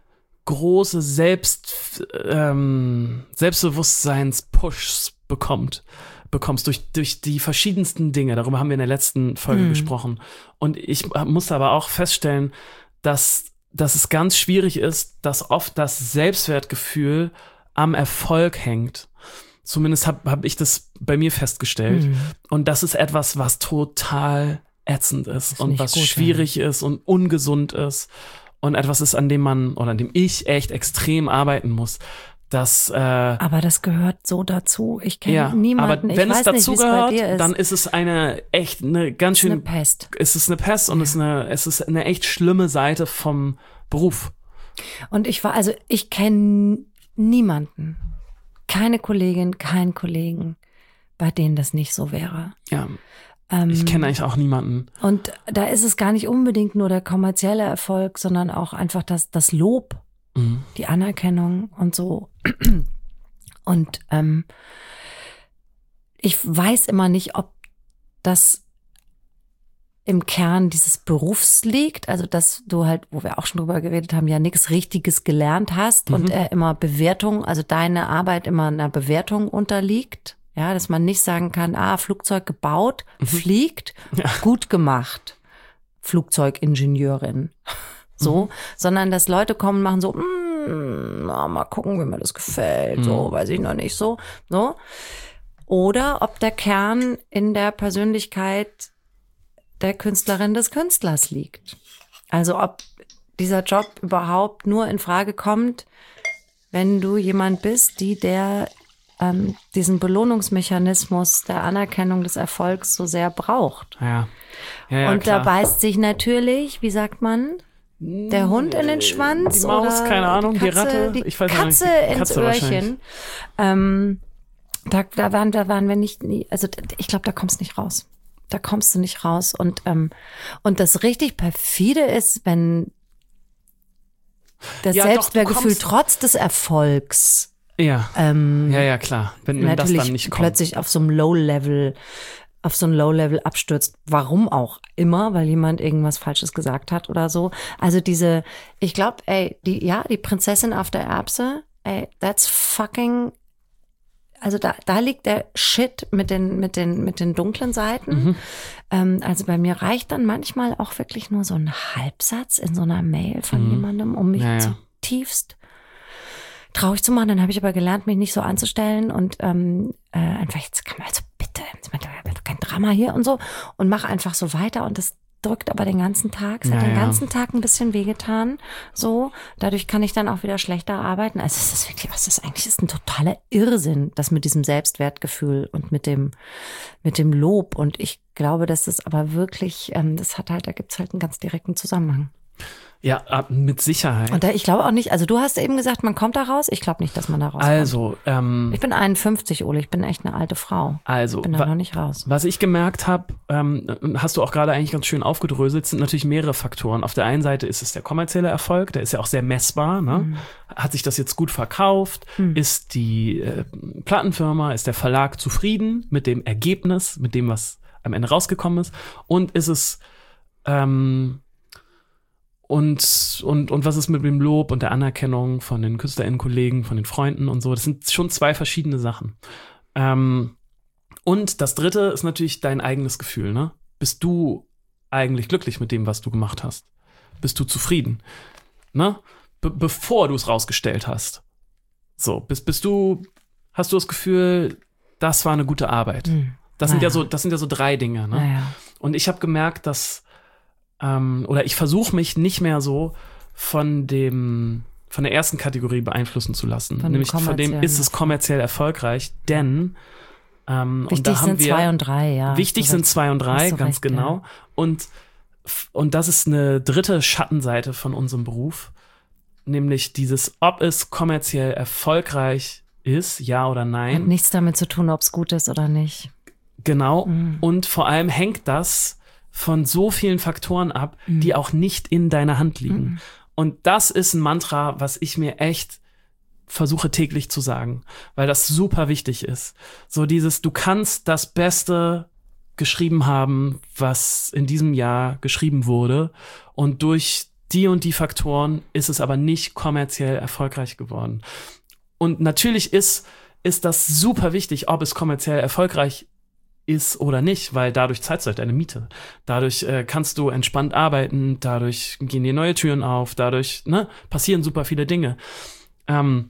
große Selbst, ähm, Selbstbewusstseins-Pushs bekommt, bekommst durch, durch die verschiedensten Dinge. Darüber haben wir in der letzten Folge Mhm. gesprochen. Und ich musste aber auch feststellen, dass, dass es ganz schwierig ist, dass oft das Selbstwertgefühl am Erfolg hängt. Zumindest habe hab ich das bei mir festgestellt. Mhm. Und das ist etwas, was total ätzend ist Ist und nicht was gut, schwierig ist und ungesund ist und etwas ist, an dem man oder an dem ich echt extrem arbeiten muss. Das, äh, Aber das gehört so dazu. Ich kenne ja, niemanden. aber wenn ich es weiß dazu nicht, wie es bei dir gehört, ist. dann ist es eine echt eine ganz ist eine schön, Pest. es ist eine Pest und Ja. es ist eine, es ist eine echt schlimme Seite vom Beruf. Und ich war, also ich kenne niemanden, keine Kollegin, keinen Kollegen, bei denen das nicht so wäre. Ja, Ähm, ich kenne eigentlich auch niemanden. Und da ist es gar nicht unbedingt nur der kommerzielle Erfolg, sondern auch einfach das, das Lob, Mhm. die Anerkennung und so. Und ähm, ich weiß immer nicht, ob das im Kern dieses Berufs liegt, also dass du halt, wo wir auch schon drüber geredet haben, ja nichts Richtiges gelernt hast Mhm. und äh, immer Bewertung, also deine Arbeit immer einer Bewertung unterliegt. Ja, dass man nicht sagen kann, ah, Flugzeug gebaut, fliegt, Ja. gut gemacht, Flugzeugingenieurin. So, Mhm. sondern dass Leute kommen und machen so, mm, na, mal gucken, wie mir das gefällt, so, Mhm. weiß ich noch nicht, so, so. Oder ob der Kern in der Persönlichkeit der Künstlerin des Künstlers liegt. Also ob dieser Job überhaupt nur in Frage kommt, wenn du jemand bist, die der ähm, diesen Belohnungsmechanismus der Anerkennung des Erfolgs so sehr braucht. Ja. ja, ja Und klar. da beißt sich natürlich, wie sagt man, der Hund in den Schwanz Die Maus, oder keine Ahnung, die, die Katze, Ratte, die ich weiß auch nicht, Katze die ins Katze wahrscheinlich. Öhrchen. Ähm, da, da waren, da waren wir nicht, nie- also ich glaube, da kommst du nicht raus. Da kommst du nicht raus. Und ähm, und das richtig perfide ist, wenn das Ja, doch, du Selbstwertgefühl kommst- trotz des Erfolgs Ja. ähm, Ja, ja, klar. Wenn, wenn das natürlich dann nicht kommt. plötzlich auf so einem Low-Level, auf so ein Low-Level abstürzt. Warum auch immer, weil jemand irgendwas Falsches gesagt hat oder so. Also diese, ich glaube, ey, die, ja, die Prinzessin auf der Erbse, ey, that's fucking, also da, da liegt der Shit mit den, mit den, mit den dunklen Seiten. Mhm. Ähm, also bei mir reicht dann manchmal auch wirklich nur so ein Halbsatz in so einer Mail von mhm. jemandem, um mich ja, ja. zutiefst traurig zu machen. Dann habe ich aber gelernt, mich nicht so anzustellen und ähm, äh, einfach, jetzt kann man also bitte, kein Drama hier und so und mache einfach so weiter und das drückt aber den ganzen Tag. Es hat ja, den ganzen Tag ein bisschen wehgetan. So, dadurch kann ich dann auch wieder schlechter arbeiten. Also es ist wirklich, was das eigentlich ist, ein totaler Irrsinn, das mit diesem Selbstwertgefühl und mit dem, mit dem Lob. Und ich glaube, dass das aber wirklich, ähm, das hat halt, da gibt's halt einen ganz direkten Zusammenhang. Ja, mit Sicherheit. Und da, ich glaube auch nicht, also du hast eben gesagt, man kommt da raus. Ich glaube nicht, dass man da rauskommt. Also, ähm, ich bin einundfünfzig, Ole, ich bin echt eine alte Frau. Also, ich bin da wa- noch nicht raus. Was ich gemerkt habe, ähm, hast du auch gerade eigentlich ganz schön aufgedröselt, sind natürlich mehrere Faktoren. Auf der einen Seite ist es der kommerzielle Erfolg, der ist ja auch sehr messbar. Ne? Mhm. Hat sich das jetzt gut verkauft? Mhm. Ist die äh, Plattenfirma, ist der Verlag zufrieden mit dem Ergebnis, mit dem, was am Ende rausgekommen ist? Und ist es ähm, Und, und, und was ist mit dem Lob und der Anerkennung von den KünstlerInnen-Kollegen, von den Freunden und so? Das sind schon zwei verschiedene Sachen. Ähm, und das dritte ist natürlich dein eigenes Gefühl, ne? Bist du eigentlich glücklich mit dem, was du gemacht hast? Bist du zufrieden? Ne? Be- bevor du es rausgestellt hast. So, bist, bist du, hast du das Gefühl, das war eine gute Arbeit? Mhm. Das sind naja. ja so, das sind ja so drei Dinge, ne? Naja. Und ich habe gemerkt, dass Ähm, oder ich versuche mich nicht mehr so von dem von der ersten Kategorie beeinflussen zu lassen. Von Nämlich von dem ist es kommerziell erfolgreich, denn ähm, wichtig und da haben sind wir, zwei und drei, ja. Wichtig sind zwei und drei, ganz recht, genau. Ja. Und, und das ist eine dritte Schattenseite von unserem Beruf, nämlich dieses, ob es kommerziell erfolgreich ist, ja oder nein. Hat nichts damit zu tun, ob es gut ist oder nicht. Genau. Mhm. Und vor allem hängt das von so vielen Faktoren ab, mhm. die auch nicht in deiner Hand liegen. Mhm. Und das ist ein Mantra, was ich mir echt versuche täglich zu sagen, weil das super wichtig ist. So dieses, du kannst das Beste geschrieben haben, was in diesem Jahr geschrieben wurde, und durch die und die Faktoren ist es aber nicht kommerziell erfolgreich geworden. Und natürlich ist, ist das super wichtig, ob es kommerziell erfolgreich ist oder nicht, weil dadurch zahlst du halt deine Miete. Dadurch äh, kannst du entspannt arbeiten, dadurch gehen dir neue Türen auf, dadurch ne, passieren super viele Dinge. Ähm,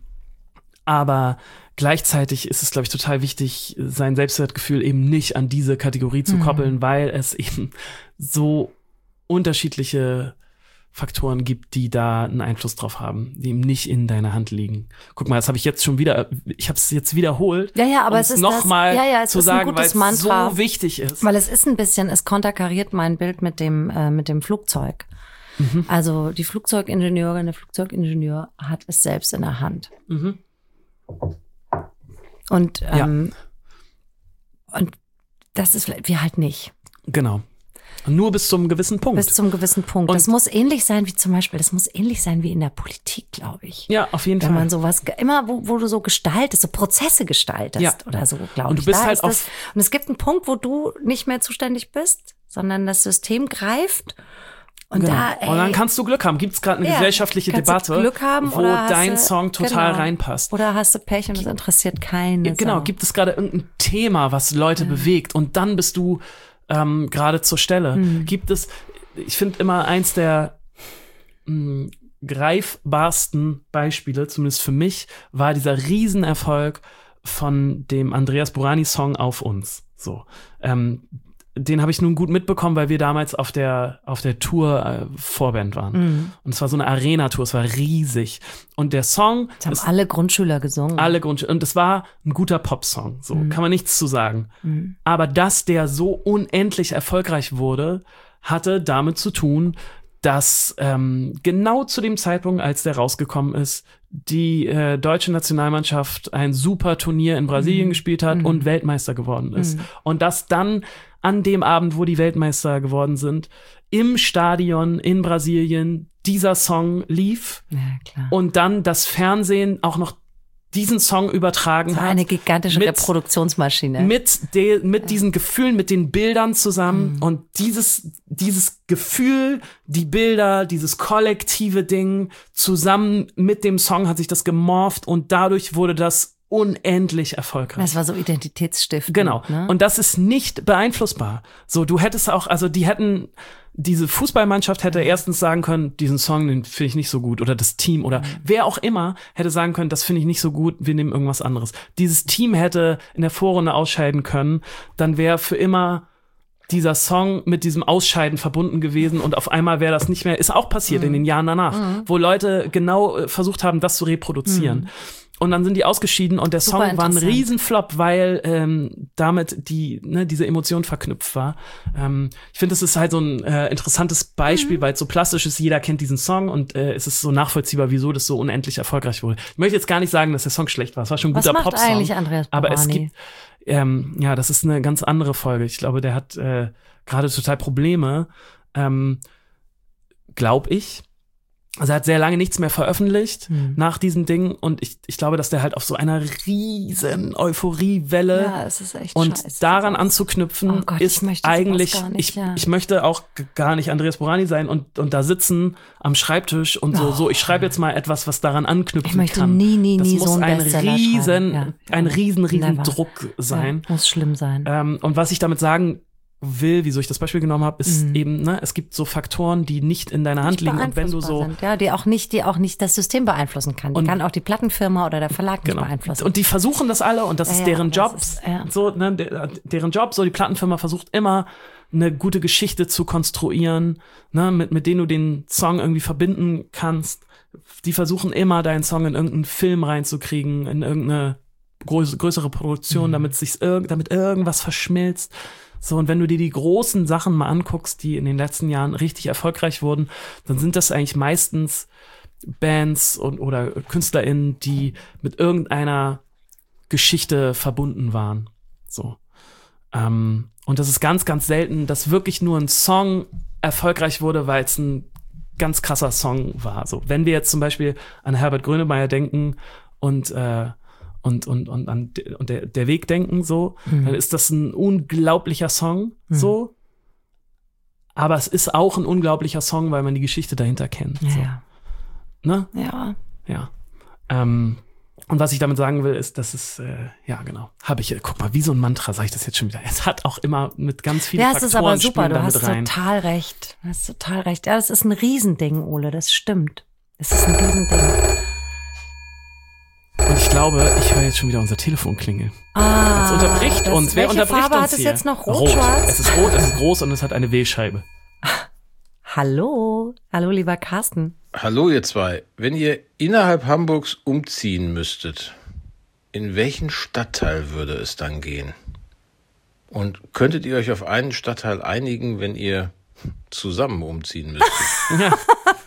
aber gleichzeitig ist es, glaube ich, total wichtig, sein Selbstwertgefühl eben nicht an diese Kategorie zu mhm. koppeln, weil es eben so unterschiedliche Faktoren gibt, die da einen Einfluss drauf haben, die eben nicht in deiner Hand liegen. Guck mal, das habe ich jetzt schon wieder, ich habe es jetzt wiederholt. Ja, ja, aber es ist noch das, mal ja, ja, es zu ist sagen, ein gutes weil es Mantra, so wichtig ist. Weil es ist ein bisschen, es konterkariert mein Bild mit dem äh, mit dem Flugzeug. Mhm. Also die Flugzeugingenieurin, der Flugzeugingenieur hat es selbst in der Hand. Mhm. Und ähm, ja. und das ist wir halt nicht. Genau. Nur bis zum gewissen Punkt. Bis zum gewissen Punkt. Und das muss ähnlich sein wie zum Beispiel, das muss ähnlich sein wie in der Politik, glaube ich. Ja, auf jeden Wenn Fall. Wenn man sowas, immer wo, wo du so gestaltest, so Prozesse gestaltest ja. oder so, glaube ich. Und du bist da halt auf das, und es gibt einen Punkt, wo du nicht mehr zuständig bist, sondern das System greift. Und, genau. da, ey, und dann kannst du Glück haben. Gibt es gerade eine ja, gesellschaftliche Debatte, Glück haben, wo oder dein du, Song total genau. reinpasst? Oder hast du Pech und es interessiert keinen. Ja, genau, so. Gibt es gerade irgendein Thema, was Leute ja. bewegt, und dann bist du ähm, gerade zur Stelle. Mhm. Gibt es, ich finde immer eins der mh, greifbarsten Beispiele, zumindest für mich, war dieser Riesenerfolg von dem Andreas Burani-Song Auf uns. So, ähm, den habe ich nun gut mitbekommen, weil wir damals auf der auf der Tour äh, Vorband waren. Mhm. Und es war so eine Arena-Tour, es war riesig. Und der Song, das haben ist, alle Grundschüler gesungen. Alle Grundschüler. Und es war ein guter Popsong. So mhm. kann man nichts zu sagen. Mhm. Aber dass der so unendlich erfolgreich wurde, hatte damit zu tun, dass ähm, genau zu dem Zeitpunkt, als der rausgekommen ist, die äh, deutsche Nationalmannschaft ein super Turnier in Brasilien mhm. gespielt hat mhm. und Weltmeister geworden ist. Mhm. Und dass dann an dem Abend, wo die Weltmeister geworden sind, im Stadion in Brasilien dieser Song lief. Ja, klar. Und dann das Fernsehen auch noch diesen Song übertragen das war hat. Eine gigantische mit, Reproduktionsmaschine. Mit, de, mit ja. diesen Gefühlen, mit den Bildern zusammen. Mhm. Und dieses, dieses Gefühl, die Bilder, dieses kollektive Ding zusammen mit dem Song hat sich das gemorpht, und dadurch wurde das unendlich erfolgreich. Das war so identitätsstiftend. Genau. Ne? Und das ist nicht beeinflussbar. So, du hättest auch, also die hätten, diese Fußballmannschaft hätte erstens sagen können, diesen Song, den finde ich nicht so gut. Oder das Team oder mhm. wer auch immer hätte sagen können, das finde ich nicht so gut, wir nehmen irgendwas anderes. Dieses Team hätte in der Vorrunde ausscheiden können, dann wäre für immer dieser Song mit diesem Ausscheiden verbunden gewesen und auf einmal wäre das nicht mehr, ist auch passiert mhm. in den Jahren danach, mhm. wo Leute genau versucht haben, das zu reproduzieren. Mhm. Und dann sind die ausgeschieden und der Super Song war ein Riesenflop, weil ähm, damit die ne, diese Emotion verknüpft war. Ähm, ich finde, das ist halt so ein äh, interessantes Beispiel, mhm. weil es so plastisch ist, jeder kennt diesen Song und äh, es ist so nachvollziehbar, wieso das so unendlich erfolgreich wurde. Ich möchte jetzt gar nicht sagen, dass der Song schlecht war. Es war schon ein guter Popsong. Was macht eigentlich Andreas Borani? Aber es gibt, ähm, ja, das ist eine ganz andere Folge. Ich glaube, der hat äh, gerade total Probleme, ähm, glaub ich. Also er hat sehr lange nichts mehr veröffentlicht hm. nach diesem Ding und ich, ich glaube, dass der halt auf so einer riesen Euphoriewelle ja, es ist echt und scheiße, daran anzuknüpfen oh Gott, ist ich eigentlich, nicht, ich, ja. ich möchte auch g- gar nicht Andreas Borani sein und, und da sitzen am Schreibtisch und so, oh. so ich schreibe jetzt mal etwas, was daran anknüpfen ich möchte kann. nie, nie, das nie muss so ein riesen, ja. ein riesen, riesen Never. Druck sein. Ja, muss schlimm sein. Ähm, und was ich damit sagen will, wieso ich das Beispiel genommen habe, ist Mhm. eben, ne, es gibt so Faktoren, die nicht in deiner Hand Nicht liegen und wenn du so sind, ja, die auch nicht, die auch nicht das System beeinflussen kann. Die Und- kann auch die Plattenfirma oder der Verlag genau. nicht beeinflussen. Und die versuchen das alle und das Ja, ist ja, deren das Job. ist- ja. So, ne, de, deren Job, so die Plattenfirma versucht immer eine gute Geschichte zu konstruieren, ne, mit mit denen du den Song irgendwie verbinden kannst. Die versuchen immer deinen Song in irgendeinen Film reinzukriegen, in irgendeine groß, größere Produktion, Mhm. damit sich's irg- damit irgendwas verschmilzt. So, und wenn du dir die großen Sachen mal anguckst, die in den letzten Jahren richtig erfolgreich wurden, dann sind das eigentlich meistens Bands und, oder KünstlerInnen, die mit irgendeiner Geschichte verbunden waren. So. Ähm, und das ist ganz, ganz selten, dass wirklich nur ein Song erfolgreich wurde, weil es ein ganz krasser Song war. So, wenn wir jetzt zum Beispiel an Herbert Grönemeyer denken und äh, und und und an de, und der, der Weg denken, so, Mhm. dann ist das ein unglaublicher Song, so. Aber es ist auch ein unglaublicher Song, weil man die Geschichte dahinter kennt. So. Ja, Ne? ja. Ja. Ähm, und was ich damit sagen will, ist, dass es, äh, ja, genau, habe ich, äh, guck mal, wie so ein Mantra, sage ich das jetzt schon wieder. Es hat auch immer mit ganz vielen Ja, es Faktoren ist aber super, spielen du damit hast rein. total recht. Du hast total recht. Ja, das ist ein Riesending, Ole, das stimmt. Es ist ein Riesending. Und ich glaube, ich höre jetzt schon wieder unser Telefon klingeln. Ah, Es unterbricht das, uns. Wer welche unterbricht Farbe uns hat es hier? jetzt noch? Rot, Rot. schwarz? Es ist rot, es ist groß und es hat eine Wählscheibe. Hallo, hallo, lieber Carsten. Hallo ihr zwei. Wenn ihr innerhalb Hamburgs umziehen müsstet, in welchen Stadtteil würde es dann gehen? Und könntet ihr euch auf einen Stadtteil einigen, wenn ihr zusammen umziehen müsstet?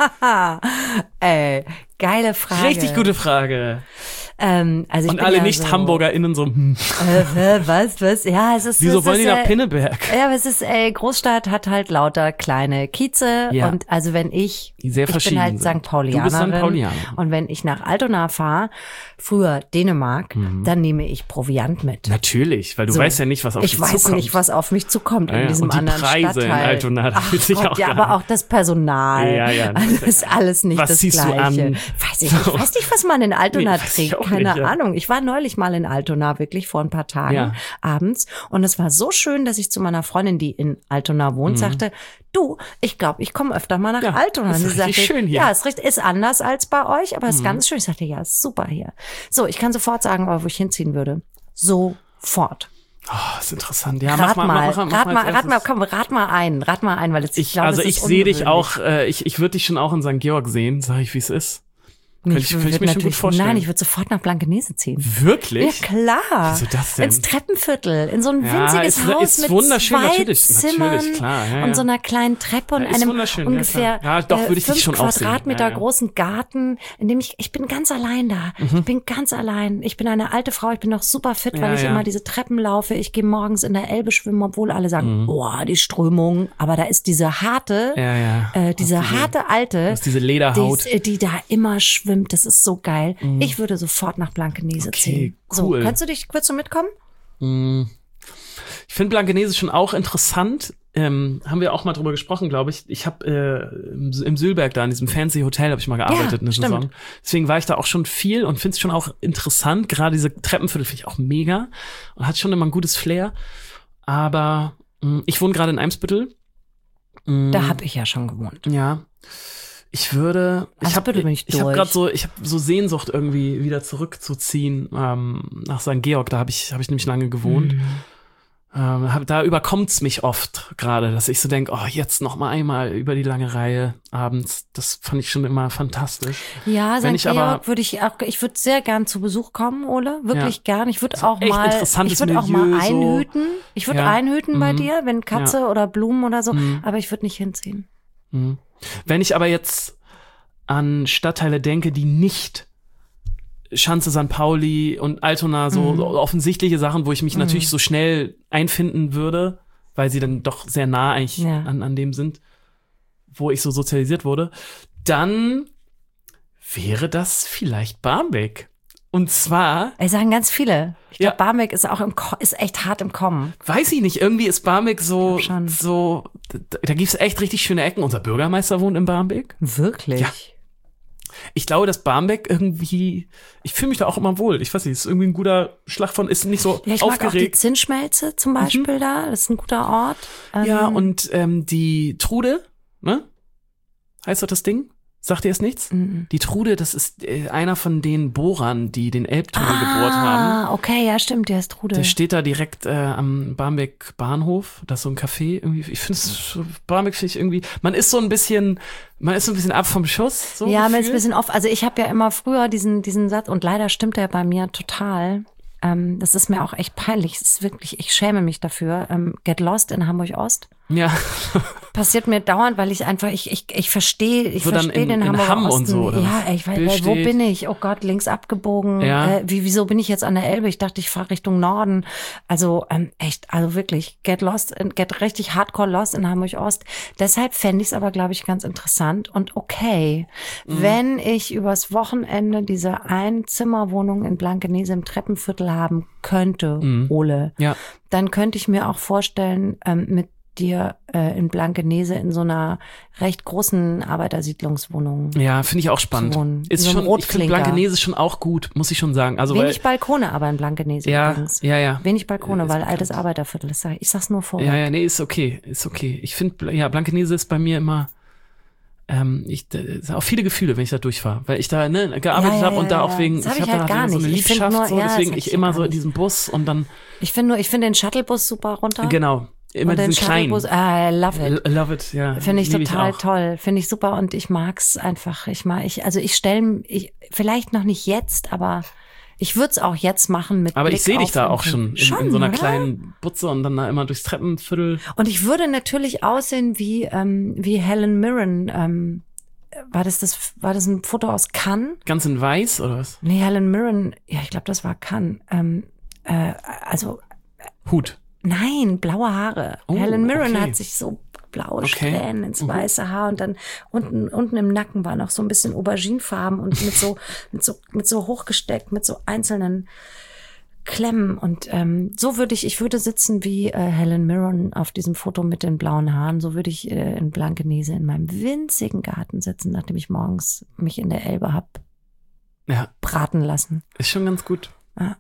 Ey, geile Frage. Richtig gute Frage. Ähm, also ich Und bin alle ja Nicht-HamburgerInnen so, hm, So, äh, äh, was, was? Ja, es ist wieso es wollen ist, die nach äh, Pinneberg? Ja, aber es ist, ey, Großstadt hat halt lauter kleine Kieze Ja. und also wenn ich, Die sehr ich bin verschieden halt sind. Sankt Paulianerin Du bist Sankt Paulianerin. und wenn ich nach Altona fahre, früher Dänemark, dann nehme ich Proviant mit. Natürlich, weil du So. weißt ja nicht, was auf Ich dich weiß zukommt. nicht, was auf mich zukommt Ja, in ja. diesem Und die anderen Preise in Stadtteil. Altona, da Ach fühlt sich Gott, auch ja, gar aber nicht. auch das Personal. Ja, ja, Also das ist alles nicht Was das ziehst du Gleiche. an? Weiß ich, ich weiß nicht, was man in Altona Nee, weiß ich trägt. auch Keine nicht, ja. Ahnung. Ich war neulich mal in Altona, wirklich vor ein paar Tagen Ja. abends. Und es war so schön, dass ich zu meiner Freundin, die in Altona wohnt, sagte, du, ich glaube, ich komme öfter mal nach Mhm. Ja, Altona. ist Und sie richtig sagte, schön hier. ja, ist, richtig, ist anders als bei euch, aber Mhm. ist ganz schön. Ich sagte, ja, ist super hier. So, ich kann sofort sagen, wo ich hinziehen würde. Sofort. Oh, ist interessant. Ja, Rat mach mal, mal, mach, mach, mach rat mal, mal, als rat mal, erstes. komm, rat mal ein, rat mal ein, weil jetzt, ich, Ich, glaube, also es ich ist sehe dich ungewöhnlich. auch, äh, ich, ich würde dich schon auch in Sankt Georg sehen, sage ich, wie es ist. Könnte ich, würd könnte ich mir schon gut natürlich- vorstellen. Nein, ich würde sofort nach Blankenese ziehen. Wirklich? Ja, klar. Wieso das denn? Ins Treppenviertel, in so ein Ja, winziges ist- Haus ist mit wunderschön, zwei natürlich, Zimmern natürlich, klar, ja, ja. und so einer kleinen Treppe und Ja, ist einem wunderschön, ja, ungefähr klar. Ja, doch, würde ich dich fünf schon auch sehen. Quadratmeter Ja, ja. großen Garten, in dem ich, ich bin ganz allein da. Ich bin ganz allein. Ich bin eine alte Frau, ich bin noch super fit, weil Mhm. Ja, ich ja. immer diese Treppen laufe. Ich gehe morgens in der Elbe schwimmen, obwohl alle sagen, Mhm. oh, die Strömung. Aber da ist diese harte, Ja, ja. äh, diese Hast diese- harte alte, hast diese Lederhaut. Die, die da immer schwimmt. Das ist so geil. Ich würde sofort nach Blankenese Okay, ziehen. cool. So, kannst du dich, würdest du mitkommen? Ich finde Blankenese schon auch interessant. ähm, haben wir auch mal drüber gesprochen, glaube ich. Ich habe äh, im, im Sülberg da in diesem fancy Hotel habe ich mal gearbeitet Ja, eine stimmt. Saison. Deswegen war ich da auch schon viel und finde es schon auch interessant. Gerade diese Treppenviertel finde ich auch mega und hat schon immer ein gutes Flair. Aber mh, ich wohne gerade in Eimsbüttel. Mh, Da habe ich ja schon gewohnt. Ja. Ich würde, ich habe Eimsbüttel bin ich ich habe durch. gerade so, ich habe so Sehnsucht irgendwie wieder zurückzuziehen ähm, nach Sankt Georg. Da habe ich, habe ich nämlich lange gewohnt. Mhm. Ähm, hab, da überkommt's mich oft gerade, dass ich so denke, oh, jetzt noch mal einmal über die lange Reihe abends. Das fand ich schon immer fantastisch. Ja, Wenn Sankt ich aber- Georg würde ich auch, ich würde sehr gern zu Besuch kommen, Ole. Wirklich Ja. gern. Ich würde ist auch echt mal, interessantes ich würde auch mal Milieu, so. einhüten. Ich würde Ja. einhüten bei Mhm. dir, wenn Katze oder Blumen oder so. Mhm. Aber ich würde nicht hinziehen. Mhm. Wenn ich aber jetzt an Stadtteile denke, die nicht Schanze, Sankt Pauli und Altona, so, Mhm. so offensichtliche Sachen, wo ich mich Mhm. natürlich so schnell einfinden würde, weil sie dann doch sehr nah eigentlich Ja. an, an dem sind, wo ich so sozialisiert wurde, dann wäre das vielleicht Barmbek. Und zwar, Ey, sagen ganz viele. Ich glaube, Ja. Barmbek ist auch im Ko- ist echt hart im Kommen. weiß ich nicht, irgendwie ist Barmbek so, Ich glaub schon. so, da, da gibt's echt richtig schöne Ecken. Unser Bürgermeister wohnt in Barmbek. Wirklich? Ja. Ich glaube, dass Barmbek irgendwie, ich fühle mich da auch immer wohl. Ich weiß nicht, ist irgendwie ein guter Schlag von, ist nicht so Ja, ich mag auch die aufgeregt. Zinsschmelze zum Beispiel da. Das ist ein guter Ort. Ähm, Ja, und ähm, die Trude, ne? Heißt doch das Ding? Sagt ihr es nichts? Mhm. Die Trude, das ist äh, einer von den Bohrern, die den Elbtunnel gebohrt haben. Ah, okay, ja, stimmt, der ist Trude. Der steht da direkt äh, am Barmbek Bahnhof. Das ist so ein Café. Irgendwie, ich finde es, Barmbek finde ich irgendwie, man ist so ein bisschen, man ist so ein bisschen ab vom Schuss. So Ja, mir ist ein gefühlt. bisschen oft. Also ich habe ja immer früher diesen, diesen Satz, und leider stimmt der bei mir total. Ähm, das ist mir auch echt peinlich. Es ist wirklich, ich schäme mich dafür. Ähm, Get Lost in Hamburg Ost. Ja. Passiert mir dauernd, weil ich einfach, ich, ich, ich verstehe, ich So dann verstehe in- den in Hamburger Hamm und Osten. so, oder ja, was? ey, ich weiß, Bild ey, wo steht. bin ich? Oh Gott, links abgebogen. Ja. Äh, wie, wieso bin ich jetzt an der Elbe? Ich dachte, ich fahre Richtung Norden. Also ähm, echt, also wirklich, Get Lost, in, Get richtig Hardcore Lost in Hamburg Ost. Deshalb fände ich es aber, glaube ich, ganz interessant und okay, Mhm. wenn ich übers Wochenende diese Einzimmerwohnung in Blankenese im Treppenviertel haben könnte, Ole, Ja. dann könnte ich mir auch vorstellen, ähm, mit dir äh, in Blankenese in so einer recht großen Arbeitersiedlungswohnung. Ja, finde ich auch Zu spannend. wohnen. Ist So ein schon, ich finde Rotklinker. Blankenese schon auch gut, muss ich schon sagen. Also, Wenig weil, Balkone aber in Blankenese ja, übrigens. ja, ja. Wenig Balkone, Ist weil bekannt. altes Arbeiterviertel. Das sag ich, ich sag's nur vor. Ja, ja, nee, ist okay, ist okay. Ich finde, ja, Blankenese ist bei mir immer, ähm, ich, da sind auch viele Gefühle, wenn ich da durchfahre, weil ich da ne, gearbeitet Ja, ja, habe und ja, da ja. auch wegen, Das hab ich ich habe halt da gar so eine nicht. Ich find Liebschaft, nur- so, ja, das deswegen hab ich ich immer gar so in nicht. diesem Bus und dann, Ich finde nur, ich finde den Shuttlebus super runter. genau, immer und den diesen kleinen. Shuttlebus, ah, I love it. L- Love it, ja. Finde ich lieb total auch. toll, finde ich super und ich mag's einfach. Ich mag, ich, also ich stelle, ich, vielleicht noch nicht jetzt, aber ich würde es auch jetzt machen mit Aber Blick ich sehe dich auf da auch irgendwie- schon in, in so einer oder? kleinen Butze und dann da immer durchs Treppenviertel. Und ich würde natürlich aussehen wie ähm, wie Helen Mirren. Ähm, war das das war das ein Foto aus Cannes? Ganz in weiß oder was? Nee, Helen Mirren. Ja, ich glaube, das war Cannes. Ähm, äh, also Hut. nein, blaue Haare. Oh, Helen Mirren okay. hat sich so blaue Okay. Strähnen ins Mhm. weiße Haar und dann unten unten im Nacken war noch so ein bisschen Auberginefarben und mit so mit so mit so hochgesteckt mit so einzelnen Klemmen und ähm, so würde ich ich würde sitzen wie äh, Helen Mirren auf diesem Foto mit den blauen Haaren, so würde ich äh, in Blankenese in meinem winzigen Garten sitzen, nachdem ich morgens mich in der Elbe hab Ja, braten lassen. ist schon ganz gut. Ja.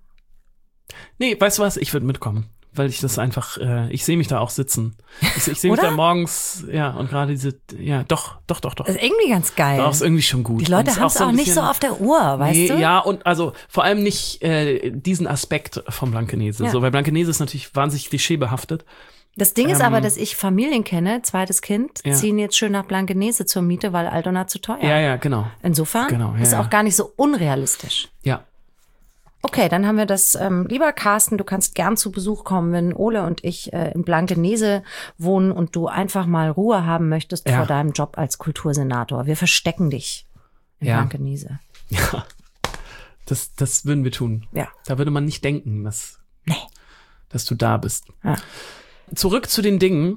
Nee, weißt du was? Ich würde mitkommen. Weil ich das einfach, äh, ich sehe mich da auch sitzen. Ich, ich sehe mich Oder? da morgens, ja, und gerade diese, ja, doch, doch, doch, doch. Das ist irgendwie ganz geil. Doch, ist irgendwie schon gut. Die Leute Und ist haben es so auch ein nicht so bisschen- auf der Uhr, weißt nee, du? Ja, und also vor allem nicht äh, diesen Aspekt von Blankenese. Ja. So, weil Blankenese ist natürlich wahnsinnig klischeebehaftet. Das Ding ist Ähm, aber, dass ich Familien kenne, zweites Kind, Ja. ziehen jetzt schön nach Blankenese zur Miete, weil Altona zu teuer. Ja, ja, genau. Insofern Genau, ja, ist ja. auch gar nicht so unrealistisch. Ja. Okay, dann haben wir das. Ähm, lieber Carsten, du kannst gern zu Besuch kommen, wenn Ole und ich äh, in Blankenese wohnen und du einfach mal Ruhe haben möchtest Ja. vor deinem Job als Kultursenator. Wir verstecken dich in Ja. Blankenese. Ja. Das, das würden wir tun. Ja. Da würde man nicht denken, dass, Nee. dass du da bist. Ja. Zurück zu den Dingen.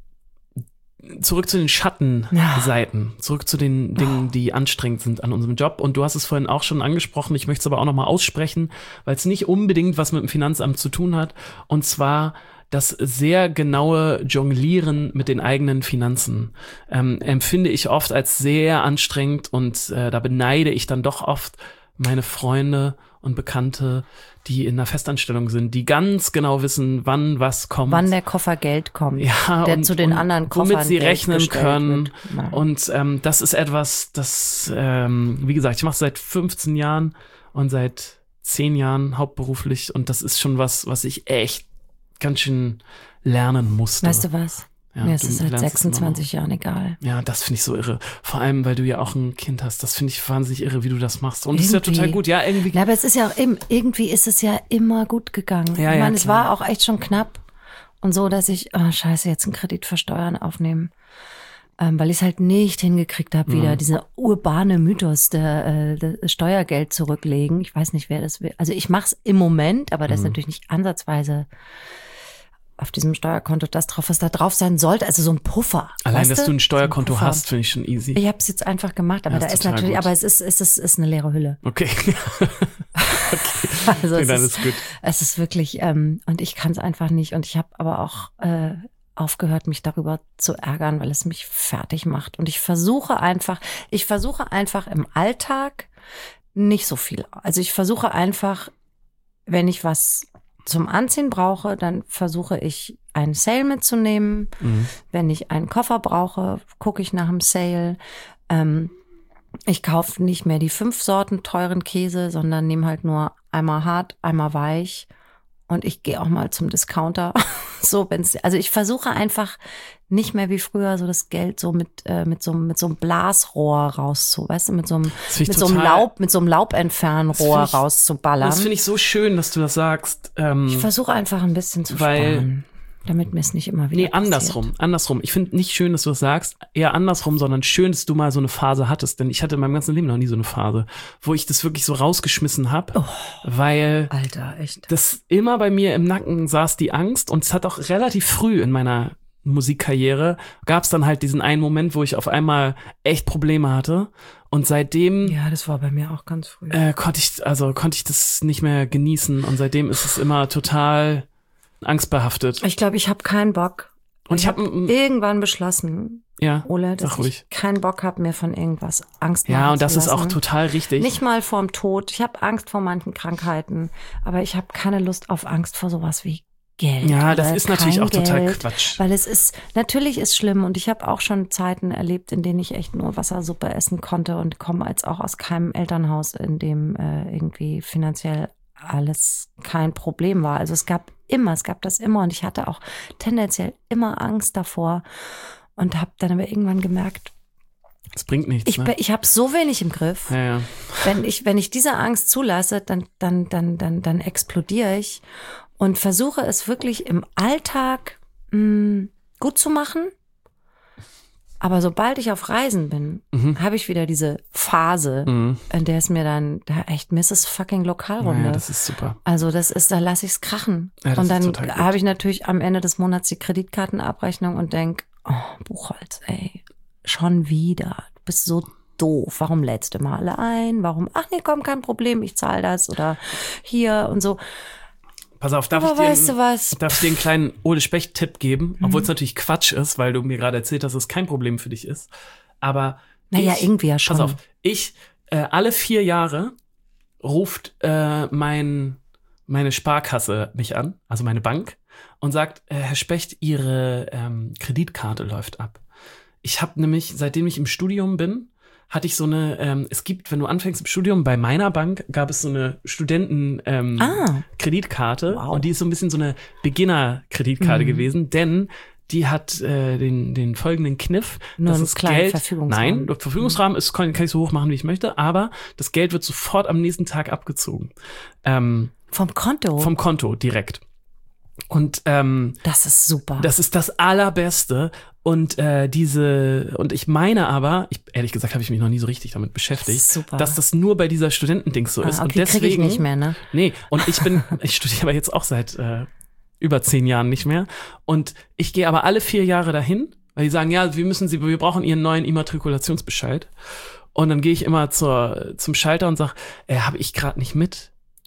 Zurück zu den Schattenseiten. Zurück zu den Dingen, die anstrengend sind an unserem Job. Und du hast es vorhin auch schon angesprochen. Ich möchte es aber auch nochmal aussprechen, weil es nicht unbedingt was mit dem Finanzamt zu tun hat. Und zwar das sehr genaue Jonglieren mit den eigenen Finanzen ähm, empfinde ich oft als sehr anstrengend und äh, da beneide ich dann doch oft meine Freunde und Bekannte, die in einer Festanstellung sind, die ganz genau wissen, wann was kommt. Wann der Koffer Geld kommt, ja, der und, zu den und anderen Koffern womit sie Geld rechnen können. Ja. Und ähm, das ist etwas, das, ähm, wie gesagt, ich mache seit fünfzehn Jahren und seit zehn Jahren hauptberuflich und das ist schon was, was ich echt ganz schön lernen musste. Weißt du was? Ja, Mir ist du es seit lernst es sechsundzwanzig Jahren egal. Ja, das finde ich so irre. Vor allem, weil du ja auch ein Kind hast. Das finde ich wahnsinnig irre, wie du das machst. Und das ist ja total gut. Ja, irgendwie. Ja, aber es ist ja auch eben, irgendwie ist es ja immer gut gegangen. Ja, ich ja, meine, es klar. war auch echt schon knapp. Und so, dass ich, oh scheiße, jetzt einen Kredit für Steuern aufnehmen. Ähm, weil ich es halt nicht hingekriegt habe, wieder Mhm. dieser urbane Mythos der, äh, der Steuergeld zurücklegen. Ich weiß nicht, wer das will. Also ich mache es im Moment, aber das ist Mhm. natürlich nicht ansatzweise auf diesem Steuerkonto das drauf, was da drauf sein sollte. Also so ein Puffer. Allein, weißt dass du ein Steuerkonto so ein Puffer. hast, finde ich schon easy. Ich habe es jetzt einfach gemacht, aber Ja, da ist ist total natürlich, gut. aber es ist, es ist, es ist eine leere Hülle. Okay. Also Okay, es dann ist, ist gut. es ist wirklich, ähm, und ich kann es einfach nicht. Und ich habe aber auch äh, aufgehört, mich darüber zu ärgern, weil es mich fertig macht. Und ich versuche einfach, ich versuche einfach im Alltag nicht so viel. Also ich versuche einfach, wenn ich was zum Anziehen brauche, dann versuche ich einen Sale mitzunehmen. Mhm. Wenn ich einen Koffer brauche, gucke ich nach einem Sale. Ähm, ich kaufe nicht mehr die fünf Sorten teuren Käse, sondern nehme halt nur einmal hart, einmal weich. Und ich gehe auch mal zum Discounter. So, wenn's, also ich versuche einfach nicht mehr wie früher so das Geld so mit äh, mit so mit so einem Blasrohr rauszu, weißt du, mit so einem Das find mit ich so einem total- Laub mit so einem Laubentfernrohr Das find ich- rauszuballern. Das finde ich so schön, dass du das sagst. Ähm, Ich versuche einfach ein bisschen zu Weil- sparen, damit mir es nicht immer wieder Nee, andersrum, passiert. andersrum. Ich finde nicht schön, dass du das sagst, eher andersrum, sondern schön, dass du mal so eine Phase hattest. Denn ich hatte in meinem ganzen Leben noch nie so eine Phase, wo ich das wirklich so rausgeschmissen habe, Oh. weil Alter, echt. das immer bei mir im Nacken saß, die Angst. Und es hat auch relativ früh in meiner Musikkarriere, gab es dann halt diesen einen Moment, wo ich auf einmal echt Probleme hatte. Und seitdem Ja, das war bei mir auch ganz früh. äh, konnte ich, also konnte ich das nicht mehr genießen. Und seitdem ist es immer total angstbehaftet. Ich glaube, ich habe keinen Bock. Und ich ich habe habe irgendwann beschlossen, ja, Ole, dass sag ruhig. ich keinen Bock habe, mir von irgendwas Angst machen Ja, und zu das ist auch lassen. total richtig. Nicht mal vorm Tod. Ich habe Angst vor manchen Krankheiten, aber ich habe keine Lust auf Angst vor sowas wie Geld. Ja, das oder ist natürlich kein auch total Geld, Quatsch. Weil es ist, natürlich ist schlimm und ich habe auch schon Zeiten erlebt, in denen ich echt nur Wassersuppe essen konnte und komme als auch aus keinem Elternhaus, in dem äh, irgendwie finanziell alles kein Problem war. Also es gab immer, es gab das immer und ich hatte auch tendenziell immer Angst davor und habe dann aber irgendwann gemerkt, Das bringt nichts. ich, ne? be- ich habe so wenig im Griff. Ja, ja. Wenn ich, wenn ich diese Angst zulasse, dann, dann, dann, dann, dann explodiere ich und versuche es wirklich im Alltag mh, gut zu machen. Aber sobald ich auf Reisen bin, Mhm. habe ich wieder diese Phase, Mhm. in der es mir dann da echt Misses fucking Lokalrunde. Ja, das ist super. Also das ist, da lasse ich es krachen. Ja, das und ist dann total gut. habe ich natürlich am Ende des Monats die Kreditkartenabrechnung und denk, oh, Buchholz, ey, schon wieder. Du bist so doof. Warum lädst du mal alle ein? Warum? Ach nee, komm, kein Problem, ich zahle das oder hier und so. Pass auf, darf Aber ich dir, weißt du was? darf ich dir einen kleinen Ole Specht-Tipp geben? Mhm. Obwohl es natürlich Quatsch ist, weil du mir gerade erzählt hast, dass es kein Problem für dich ist. Aber Naja, ich, irgendwie ja schon. Pass auf, ich, äh, alle vier Jahre ruft äh, mein, meine Sparkasse mich an, also meine Bank, und sagt, äh, Herr Specht, Ihre ähm, Kreditkarte läuft ab. Ich habe nämlich, seitdem ich im Studium bin, hatte ich so eine, ähm, es gibt, wenn du anfängst im Studium, bei meiner Bank gab es so eine Studenten ähm, Ah. Kreditkarte Wow. und die ist so ein bisschen so eine Beginner-Kreditkarte Mhm. gewesen, denn die hat äh, den, den folgenden Kniff, Nur dass einen das kleinen Geld, Verfügungsrahmen. nein, der Verfügungsrahmen ist, kann, kann ich so hoch machen, wie ich möchte, aber das Geld wird sofort am nächsten Tag abgezogen. Ähm, Vom Konto? vom Konto direkt. Und ähm, Das ist super. das ist das Allerbeste. Und äh, diese, und ich meine aber, ich, ehrlich gesagt habe ich mich noch nie so richtig damit beschäftigt, Das ist super. dass das nur bei dieser Studentendings so ah, ist. okay, Und deswegen, kriege ich nicht mehr, ne? Nee, und ich bin, ich studiere aber jetzt auch seit äh, über zehn Jahren nicht mehr. Und ich gehe aber alle vier Jahre dahin, weil die sagen, ja, wir müssen sie, wir brauchen ihren neuen Immatrikulationsbescheid. Und dann gehe ich immer zur, zum Schalter und sage, äh, habe ich gerade nicht mit.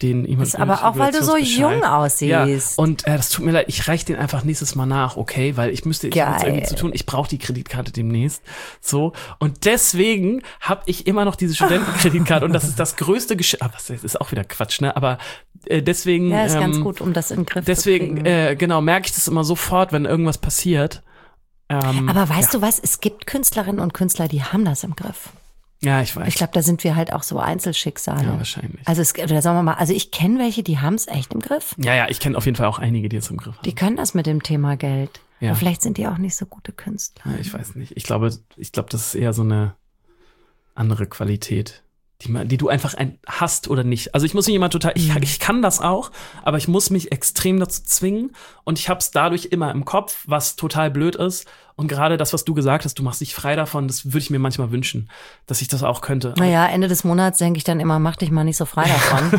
den Das ist aber auch, weil du so jung aussiehst. Ja, und äh, das tut mir leid, ich reiche den einfach nächstes Mal nach, okay? Weil ich müsste, ich habe jetzt irgendwie zu tun, ich brauche die Kreditkarte demnächst. So. Und deswegen habe ich immer noch diese Studentenkreditkarte und das ist das größte Geschenk. Aber das ist auch wieder Quatsch, ne? Aber äh, deswegen. Ja, ist ähm, ganz gut, um das in den Griff deswegen, zu kriegen. Deswegen, äh, genau, merke ich das immer sofort, wenn irgendwas passiert. Ähm, aber weißt ja. du was? Es gibt Künstlerinnen und Künstler, die haben das im Griff. Ja, ich weiß. Ich glaube, da sind wir halt auch so Einzelschicksale. Ja, wahrscheinlich. Also es, oder sagen wir mal, also ich kenne welche, die haben es echt im Griff. Ja, ja, ich kenne auf jeden Fall auch einige, die es im Griff haben. Die können das mit dem Thema Geld. Ja. Aber vielleicht sind die auch nicht so gute Künstler. Ja, ich weiß nicht. Ich glaube, ich glaube, das ist eher so eine andere Qualität, die, man, die du einfach ein, hast oder nicht. Also ich muss mich immer total, ich, ich kann das auch, aber ich muss mich extrem dazu zwingen und ich habe es dadurch immer im Kopf, was total blöd ist. Und gerade das, was du gesagt hast, du machst dich frei davon, das würde ich mir manchmal wünschen, dass ich das auch könnte. Naja, Ende des Monats denke ich dann immer, mach dich mal nicht so frei davon.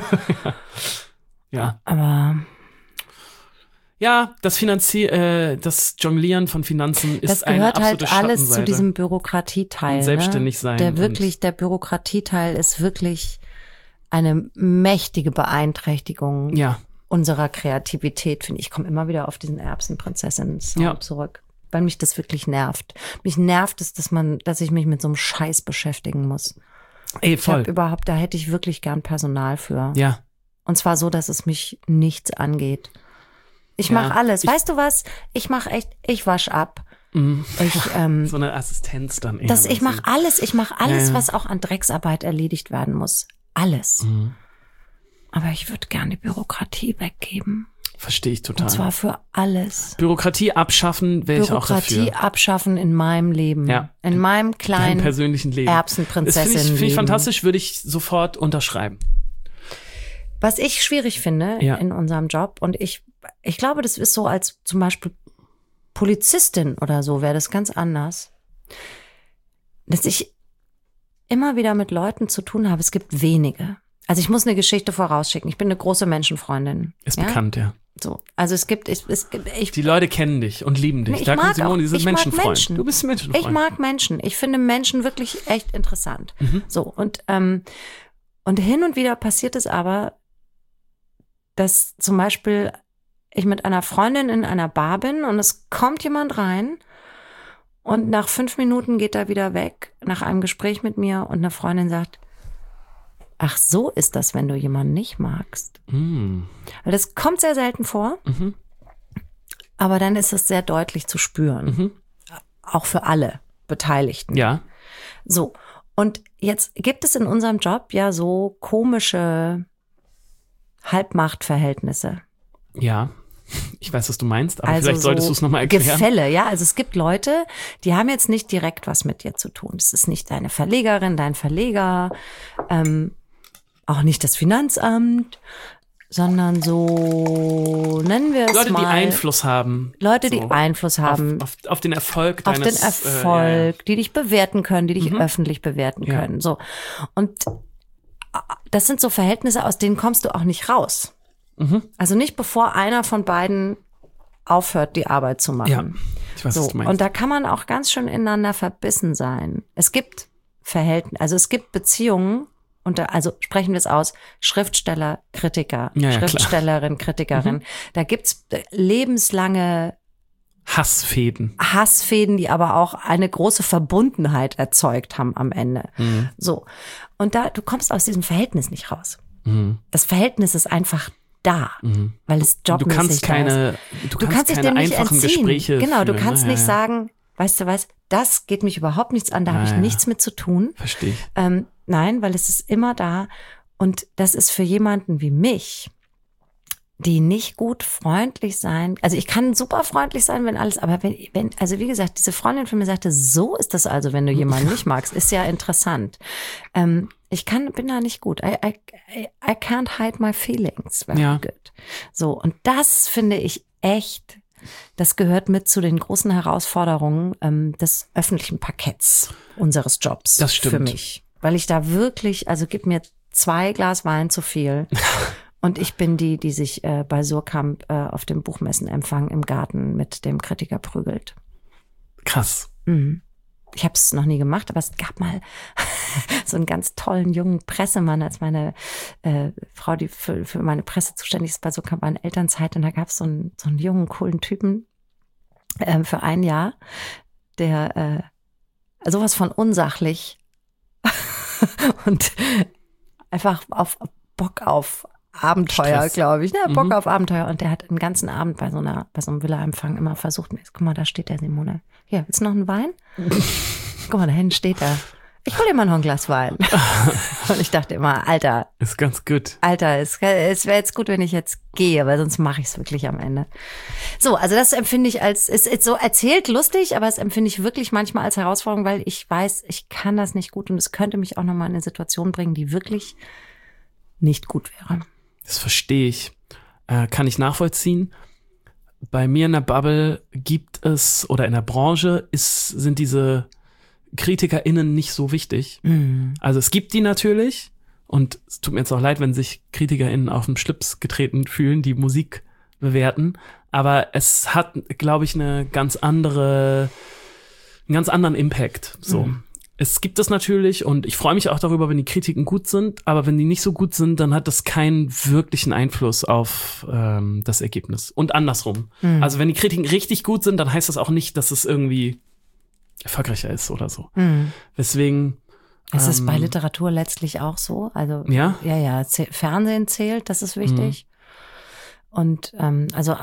Ja. Aber ja, das Finanzi äh, das Jonglieren von Finanzen ist das eine gehört absolute halt alles zu Schattenseite. diesem Bürokratieteil. Und selbstständig ne? sein Der und- wirklich, der Bürokratieteil ist wirklich eine mächtige Beeinträchtigung Ja, unserer Kreativität, finde ich. Ich komme immer wieder auf diesen Erbsenprinzessinnen-Song Ja. zurück, weil mich das wirklich nervt. Mich nervt es, dass man, dass ich mich mit so einem Scheiß beschäftigen muss. ey, Ich habe voll. überhaupt, da hätte ich wirklich gern Personal für. Ja, Und zwar so, dass es mich nichts angeht. Ich Ja, mache alles. ich- weißt du was? Ich mache echt, ich wasch ab. mhm. Ich, ähm, so eine Assistenz dann eher. das, ich mache alles. Ich mache alles, Ja, ja. was auch an Drecksarbeit erledigt werden muss. Alles. Mhm. Aber ich würde gerne die Bürokratie weggeben. Verstehe ich total. Und zwar für alles. Bürokratie abschaffen wäre ich auch Bürokratie dafür. abschaffen in meinem Leben. Ja. In meinem Deinem kleinen persönlichen Leben. Das finde Erbsenprinzessin. ich, find ich fantastisch, würde ich sofort unterschreiben. Was ich schwierig finde Ja. in unserem Job, und ich, ich glaube, das ist so als zum Beispiel Polizistin oder so, wäre das ganz anders, dass ich immer wieder mit Leuten zu tun habe. Es gibt wenige. Also ich muss eine Geschichte vorausschicken. Ich bin eine große Menschenfreundin. Ist ja? bekannt, ja. So. Also es gibt, ich, es gibt, ich, Die Leute kennen dich und lieben dich. Nee, ich da kommt mag Simone, auch- diese ich mag Menschenfreund. Menschen. Du bist ein Menschenfreund. Ich mag Menschen. Ich finde Menschen wirklich echt interessant. Mhm. So, und, ähm, und hin und wieder passiert es aber, dass zum Beispiel ich mit einer Freundin in einer Bar bin und es kommt jemand rein und nach fünf Minuten geht er wieder weg, nach einem Gespräch mit mir, und eine Freundin sagt, ach, so ist das, wenn du jemanden nicht magst. Mhm. Weil das kommt sehr selten vor, Mhm. aber dann ist es sehr deutlich zu spüren. Mhm. Auch für alle Beteiligten. Ja. So, und jetzt gibt es in unserem Job ja so komische Halbmachtverhältnisse. Ja. Ich weiß, was du meinst, aber Also vielleicht solltest so du es nochmal erklären. Gefälle, ja. Also es gibt Leute, die haben jetzt nicht direkt was mit dir zu tun. Es ist nicht deine Verlegerin, dein Verleger, ähm, auch nicht das Finanzamt, sondern so, nennen wir es Leute, mal. die Einfluss haben. Leute, die So. Einfluss haben. Auf, auf, auf den Erfolg Auf den deines Erfolg, Äh, ja, ja. die dich bewerten können, die dich Mhm. öffentlich bewerten Ja. können. So. Und das sind so Verhältnisse, aus denen kommst du auch nicht raus. Mhm. Also nicht bevor einer von beiden aufhört, die Arbeit zu machen. Ja, ich weiß, So, was du meinst. und da kann man auch ganz schön ineinander verbissen sein. Es gibt Verhältnisse, also es gibt Beziehungen, und da, also sprechen wir es aus, Schriftsteller, Kritiker, Ja, ja, klar. Schriftstellerin, Kritikerin. Da gibt's lebenslange Hassfäden. Hassfäden, die aber auch eine große Verbundenheit erzeugt haben am Ende. Mhm. So. Und da, du kommst aus diesem Verhältnis nicht raus. Mhm. Das Verhältnis ist einfach da, Mhm. weil es Du jobmäßig kannst da ist. keine, du Du kannst kannst dich keine dem nicht einfachen entziehen. Gespräche Genau, du führen, kannst ne? nicht Ja, ja. sagen, weißt du was, das geht mich überhaupt nichts an, da habe Ja, ich ja. nichts mit zu tun. Verstehe ich. Ähm, nein, weil es ist immer da. Und das ist für jemanden wie mich, die nicht gut freundlich sein. Also ich kann super freundlich sein, wenn alles, aber wenn, wenn, also wie gesagt, diese Freundin von mir sagte, so ist das also, wenn du jemanden nicht magst, ist ja interessant. Ähm, ich kann, bin da nicht gut. I, I, I can't hide my feelings very Ja. good. So, und das finde ich echt, das gehört mit zu den großen Herausforderungen ähm, des öffentlichen Parketts unseres Jobs. Das stimmt. Für mich. Weil ich da wirklich, also gib mir zwei Glas Wein zu viel. Und ich bin die, die sich äh, bei Surkamp äh, auf dem Buchmessenempfang im Garten mit dem Kritiker prügelt. Krass. Mhm. ich habe es noch nie gemacht, aber es gab mal so einen ganz tollen jungen Pressemann, als meine äh, Frau, die für, für meine Presse zuständig ist, bei so Kampagnen Elternzeit. Und da gab es so einen, so einen jungen, coolen Typen äh, für ein Jahr, der äh, sowas von unsachlich und einfach auf Bock auf Abenteuer, glaube ich. Ne? Bock mhm. auf Abenteuer. Und der hat den ganzen Abend bei so einer, bei so einem Villa-Empfang immer versucht, guck mal, da steht der Simone. Hier, willst du noch einen Wein? Guck mal, da hinten steht er. Ich hol dir mal noch ein Glas Wein. Und ich dachte immer, Alter. Ist ganz gut. Alter, es, es wäre jetzt gut, wenn ich jetzt gehe, weil sonst mache ich es wirklich am Ende. So, also das empfinde ich als, ist, ist so erzählt lustig, aber es empfinde ich wirklich manchmal als Herausforderung, weil ich weiß, ich kann das nicht gut und es könnte mich auch nochmal in eine Situation bringen, die wirklich nicht gut wäre. Das verstehe ich. Äh, kann ich nachvollziehen. Bei mir in der Bubble gibt es, oder in der Branche ist, sind diese KritikerInnen nicht so wichtig. Mhm. Also es gibt die natürlich und es tut mir jetzt auch leid, wenn sich KritikerInnen auf den Schlips getreten fühlen, die Musik bewerten, aber es hat, glaube ich, eine ganz andere, einen ganz anderen Impact. So. Mhm. Es gibt es natürlich und ich freue mich auch darüber, wenn die Kritiken gut sind, aber wenn die nicht so gut sind, dann hat das keinen wirklichen Einfluss auf ähm, das Ergebnis. Und andersrum. Mhm. Also wenn die Kritiken richtig gut sind, dann heißt das auch nicht, dass es irgendwie erfolgreicher ist oder so. Mhm. Deswegen ist es ähm, bei Literatur letztlich auch so? Also ja, ja, ja. Fernsehen zählt, das ist wichtig. Mhm. Und ähm, also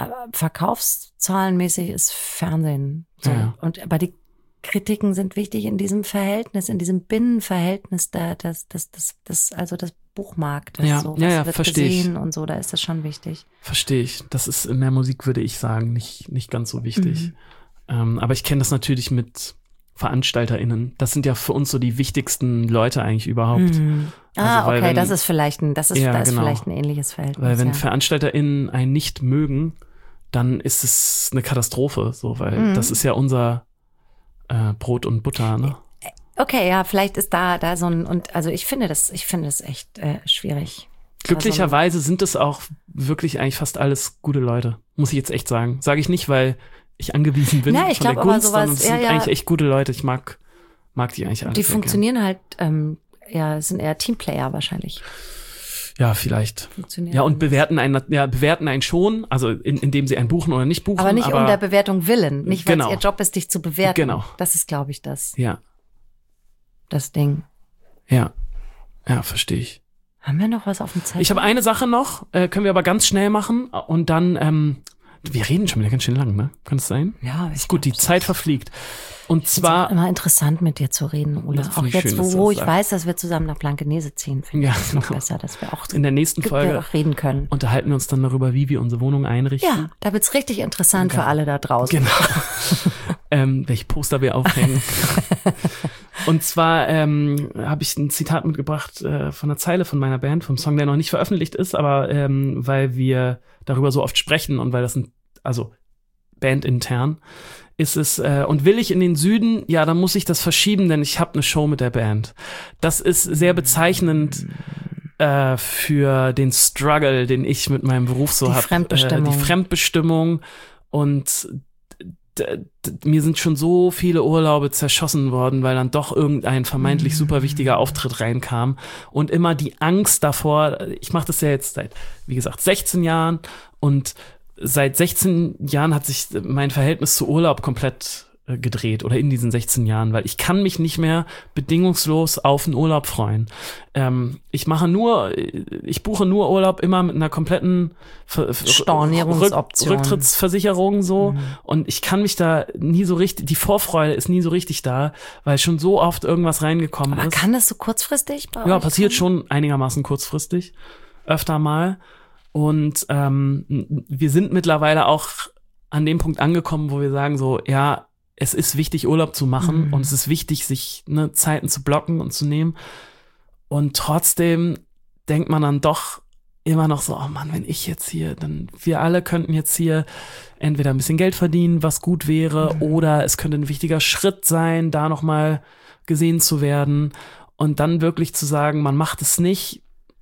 verkaufszahlenmäßig ist Fernsehen so. Ja. Und aber die Kritiken sind wichtig in diesem Verhältnis, in diesem Binnenverhältnis da, das, das, das, das, also das Buchmarkt, das ja, so, ja, ja, wird verstehe gesehen ich. Und so, da ist das schon wichtig. Verstehe ich. Das ist in der Musik, würde ich sagen, nicht, nicht ganz so wichtig. Mhm. Ähm, aber ich kenne das natürlich mit VeranstalterInnen. Das sind ja für uns so die wichtigsten Leute eigentlich überhaupt. Mhm. Ah, also, okay, wenn, das ist vielleicht ein, das ist, ja, da ist genau. vielleicht ein ähnliches Verhältnis. Weil wenn ja. VeranstalterInnen einen nicht mögen, dann ist es eine Katastrophe, so, weil mhm. das ist ja unser äh, Brot und Butter, ne? Okay, ja, vielleicht ist da, da so ein, und also ich finde das, ich finde das echt äh, schwierig. Glücklicherweise also, sind es auch wirklich eigentlich fast alles gute Leute, muss ich jetzt echt sagen. Sage ich nicht, weil ich angewiesen bin ja, ich von glaub, der Gunst, aber sowas, sondern es ja, sind ja. eigentlich echt gute Leute. Ich mag, mag die eigentlich alle. Die funktionieren gern. halt, ähm, ja, sind eher Teamplayer wahrscheinlich. Ja, vielleicht. Ja, und bewerten einen, ja, bewerten einen schon, also in, indem sie einen buchen oder nicht buchen. Aber nicht aber, um der Bewertung willen, nicht weil genau. es ihr Job ist, dich zu bewerten. Genau. Das ist, glaube ich, das. Ja. Das Ding. Ja. Ja, verstehe ich. Haben wir noch was auf dem Zettel? Ich habe eine Sache noch, äh, können wir aber ganz schnell machen und dann, ähm, wir reden schon wieder ganz schön lang, ne? Kann es sein? Ja. Ist gut, die Zeit verfliegt. Und ich zwar. Es ist immer interessant, mit dir zu reden, Ulla. Auch jetzt, schön, wo, wo ich weiß, dass wir zusammen nach Blankenese ziehen, finde ja, ich es noch besser, dass wir auch in der nächsten Folge auch reden können. Unterhalten wir uns dann darüber, wie wir unsere Wohnung einrichten. Ja, da wird's richtig interessant okay. für alle da draußen. Genau. ähm, welche Poster wir aufhängen. Und zwar ähm, habe ich ein Zitat mitgebracht äh, von einer Zeile von meiner Band, vom Song, der noch nicht veröffentlicht ist, aber ähm, weil wir darüber so oft sprechen und weil das ein, also bandintern ist es, äh, und will ich in den Süden, ja, dann muss ich das verschieben, denn ich habe eine Show mit der Band. Das ist sehr bezeichnend äh, für den Struggle, den ich mit meinem Beruf so habe. Die Fremdbestimmung. Äh, die Fremdbestimmung und d- d- mir sind schon so viele Urlaube zerschossen worden, weil dann doch irgendein vermeintlich super wichtiger Auftritt reinkam und immer die Angst davor, ich mache das ja jetzt seit, wie gesagt, sechzehn Jahren und seit sechzehn Jahren hat sich mein Verhältnis zu Urlaub komplett äh, gedreht oder in diesen sechzehn Jahren, weil ich kann mich nicht mehr bedingungslos auf einen Urlaub freuen. Ähm, ich mache nur, ich buche nur Urlaub immer mit einer kompletten Ver- Stornierungsoption. Rück- Rücktrittsversicherung so Mhm. und ich kann mich da nie so richtig, die Vorfreude ist nie so richtig da, weil schon so oft irgendwas reingekommen Aber ist. kann das so kurzfristig bei Ja, euch passiert kommen? schon einigermaßen kurzfristig, öfter mal. Und ähm, wir sind mittlerweile auch an dem Punkt angekommen, wo wir sagen so, ja, es ist wichtig, Urlaub zu machen Mhm. und es ist wichtig, sich ne, Zeiten zu blocken und zu nehmen. Und trotzdem denkt man dann doch immer noch so, oh Mann, wenn ich jetzt hier, dann wir alle könnten jetzt hier entweder ein bisschen Geld verdienen, was gut wäre, mhm. oder es könnte ein wichtiger Schritt sein, da nochmal gesehen zu werden. Und dann wirklich zu sagen, man macht es nicht,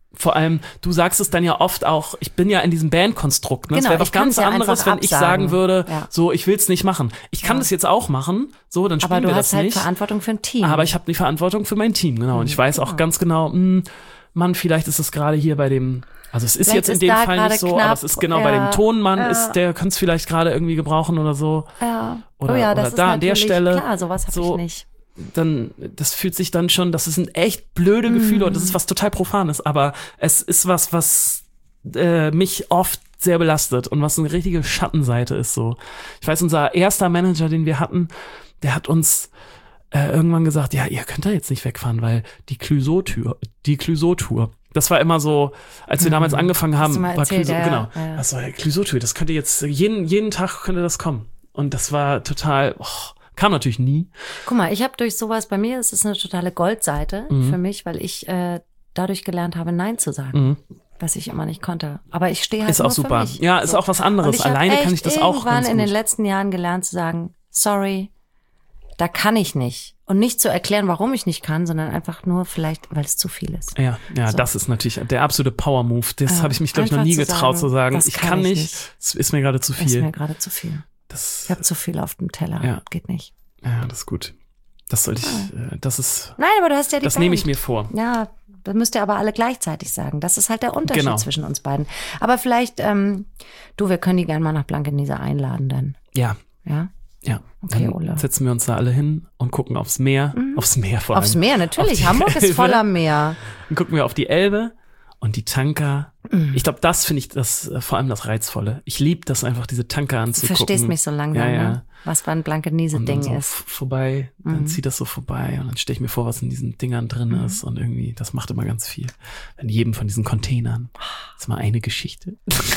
Vor allem, du sagst es dann ja oft auch, ich bin ja in diesem Bandkonstrukt. Ne? Genau, das wäre was ich kann's ganz ja anderes, wenn einfach ich sagen absagen. würde, Ja. so, ich will es nicht machen. Ich kann Ja. das jetzt auch machen, so, dann Aber spielen du wir hast das halt nicht. Verantwortung für ein Team. Aber ich habe die Verantwortung für mein Team, genau. Und ich weiß auch ganz genau, mh, Mann, vielleicht ist es gerade hier bei dem, also es ist Vielleicht jetzt in ist dem da Fall gerade nicht so, knapp, aber es ist genau ja, bei dem Tonmann, ja. ist, der könnte es vielleicht gerade irgendwie gebrauchen oder so. ja. Oder, oh ja, das oder ist da an der natürlich Stelle. Klar, sowas habe so, ich nicht. Dann, das fühlt sich dann schon, das sind echt blöde Gefühle und das ist was total Profanes, aber es ist was, was äh, mich oft sehr belastet und was eine richtige Schattenseite ist so. Ich weiß, unser erster Manager, den wir hatten, der hat uns äh, irgendwann gesagt, ja, ihr könnt da jetzt nicht wegfahren, weil die Clouseau-Tour, die Clouseau-Tour, das war immer so, als wir damals angefangen Hast haben, du mal war erzählt, Clouseau, ja, genau, ja. das war Clouseau-Tour, das könnte jetzt, jeden, jeden Tag könnte das kommen. Und das war total, oh, kam natürlich nie. Guck mal, ich habe durch sowas, bei mir ist es eine totale Goldseite Mhm. für mich, weil ich äh, dadurch gelernt habe, Nein zu sagen. Mhm. Was ich immer nicht konnte. Aber ich stehe halt Ist nur auch super. für mich. Ja, ist auch was anderes. Und ich hab Alleine kann echt ich das auch irgendwann ganz in den gut. letzten Jahren gelernt zu sagen, sorry, da kann ich nicht. Und nicht zu erklären, warum ich nicht kann, sondern einfach nur vielleicht, weil es zu viel ist. Ja, ja, So. das ist natürlich der absolute Power-Move. Das Ja, habe ich mich, glaube ich, noch einfach nie zu getraut sagen, zu sagen. das Ich kann kann ich nicht, nicht. es ist mir gerade zu Ist mir viel. gerade zu viel. Das, Ich habe zu viel auf dem Teller. Ja. Geht nicht. ja, das ist gut. Das sollte ich, äh, das ist, Nein, aber du hast ja die das Band. nehme ich mir vor. Ja, das müsst ihr aber alle gleichzeitig sagen. Das ist halt der Unterschied Genau. zwischen uns beiden. Aber vielleicht, ähm, du, wir können die gerne mal nach Blankenese einladen dann. Ja, Ja? ja. Okay, Dann Ole. setzen wir uns da alle hin und gucken aufs Meer. Aufs Meer vor allem. Aufs Meer, Auf natürlich. die Hamburg ist Elbe. voller Meer. Dann gucken wir auf die Elbe und die Tanker. Mhm. Ich glaube, das finde ich das äh, vor allem das Reizvolle. Ich liebe das einfach, diese Tanker Du anzugucken. verstehst mich so langsam, Ja, ja. ne? Was bei ein Und dann Blankenese-Ding so ist. f- vorbei, dann Mhm. zieht das so vorbei und dann stelle ich mir vor, was in diesen Dingern drin Mhm. ist und irgendwie, das macht immer ganz viel. In jedem von diesen Containern ist mal eine Geschichte.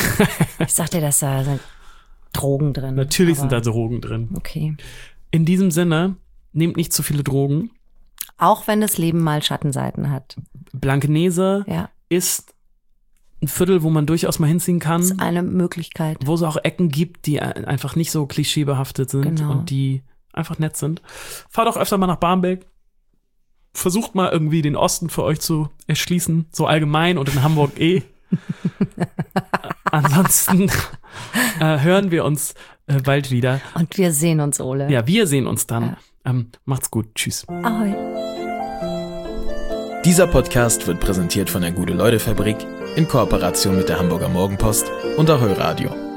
Ich sag dir, dass da sind Drogen drin. Natürlich sind da aber- Drogen drin. Okay. In diesem Sinne, nehmt nicht zu viele Drogen. Auch wenn das Leben mal Schattenseiten hat. Blankenese Ja, ist ein Viertel, wo man durchaus mal hinziehen kann, ist eine Möglichkeit. wo es auch Ecken gibt, die ein- einfach nicht so klischeebehaftet sind Genau. und die einfach nett sind. Fahrt auch öfter mal nach Barmbek. Versucht mal irgendwie den Osten für euch zu erschließen, so allgemein und in Hamburg eh. Ansonsten äh, hören wir uns äh, bald wieder. Und wir sehen uns, Ole. Ja, wir sehen uns dann. Ja. Ähm, macht's gut. Tschüss. Ahoi. Dieser Podcast wird präsentiert von der Gute-Leute-Fabrik in Kooperation mit der Hamburger Morgenpost und Ahoi Radio.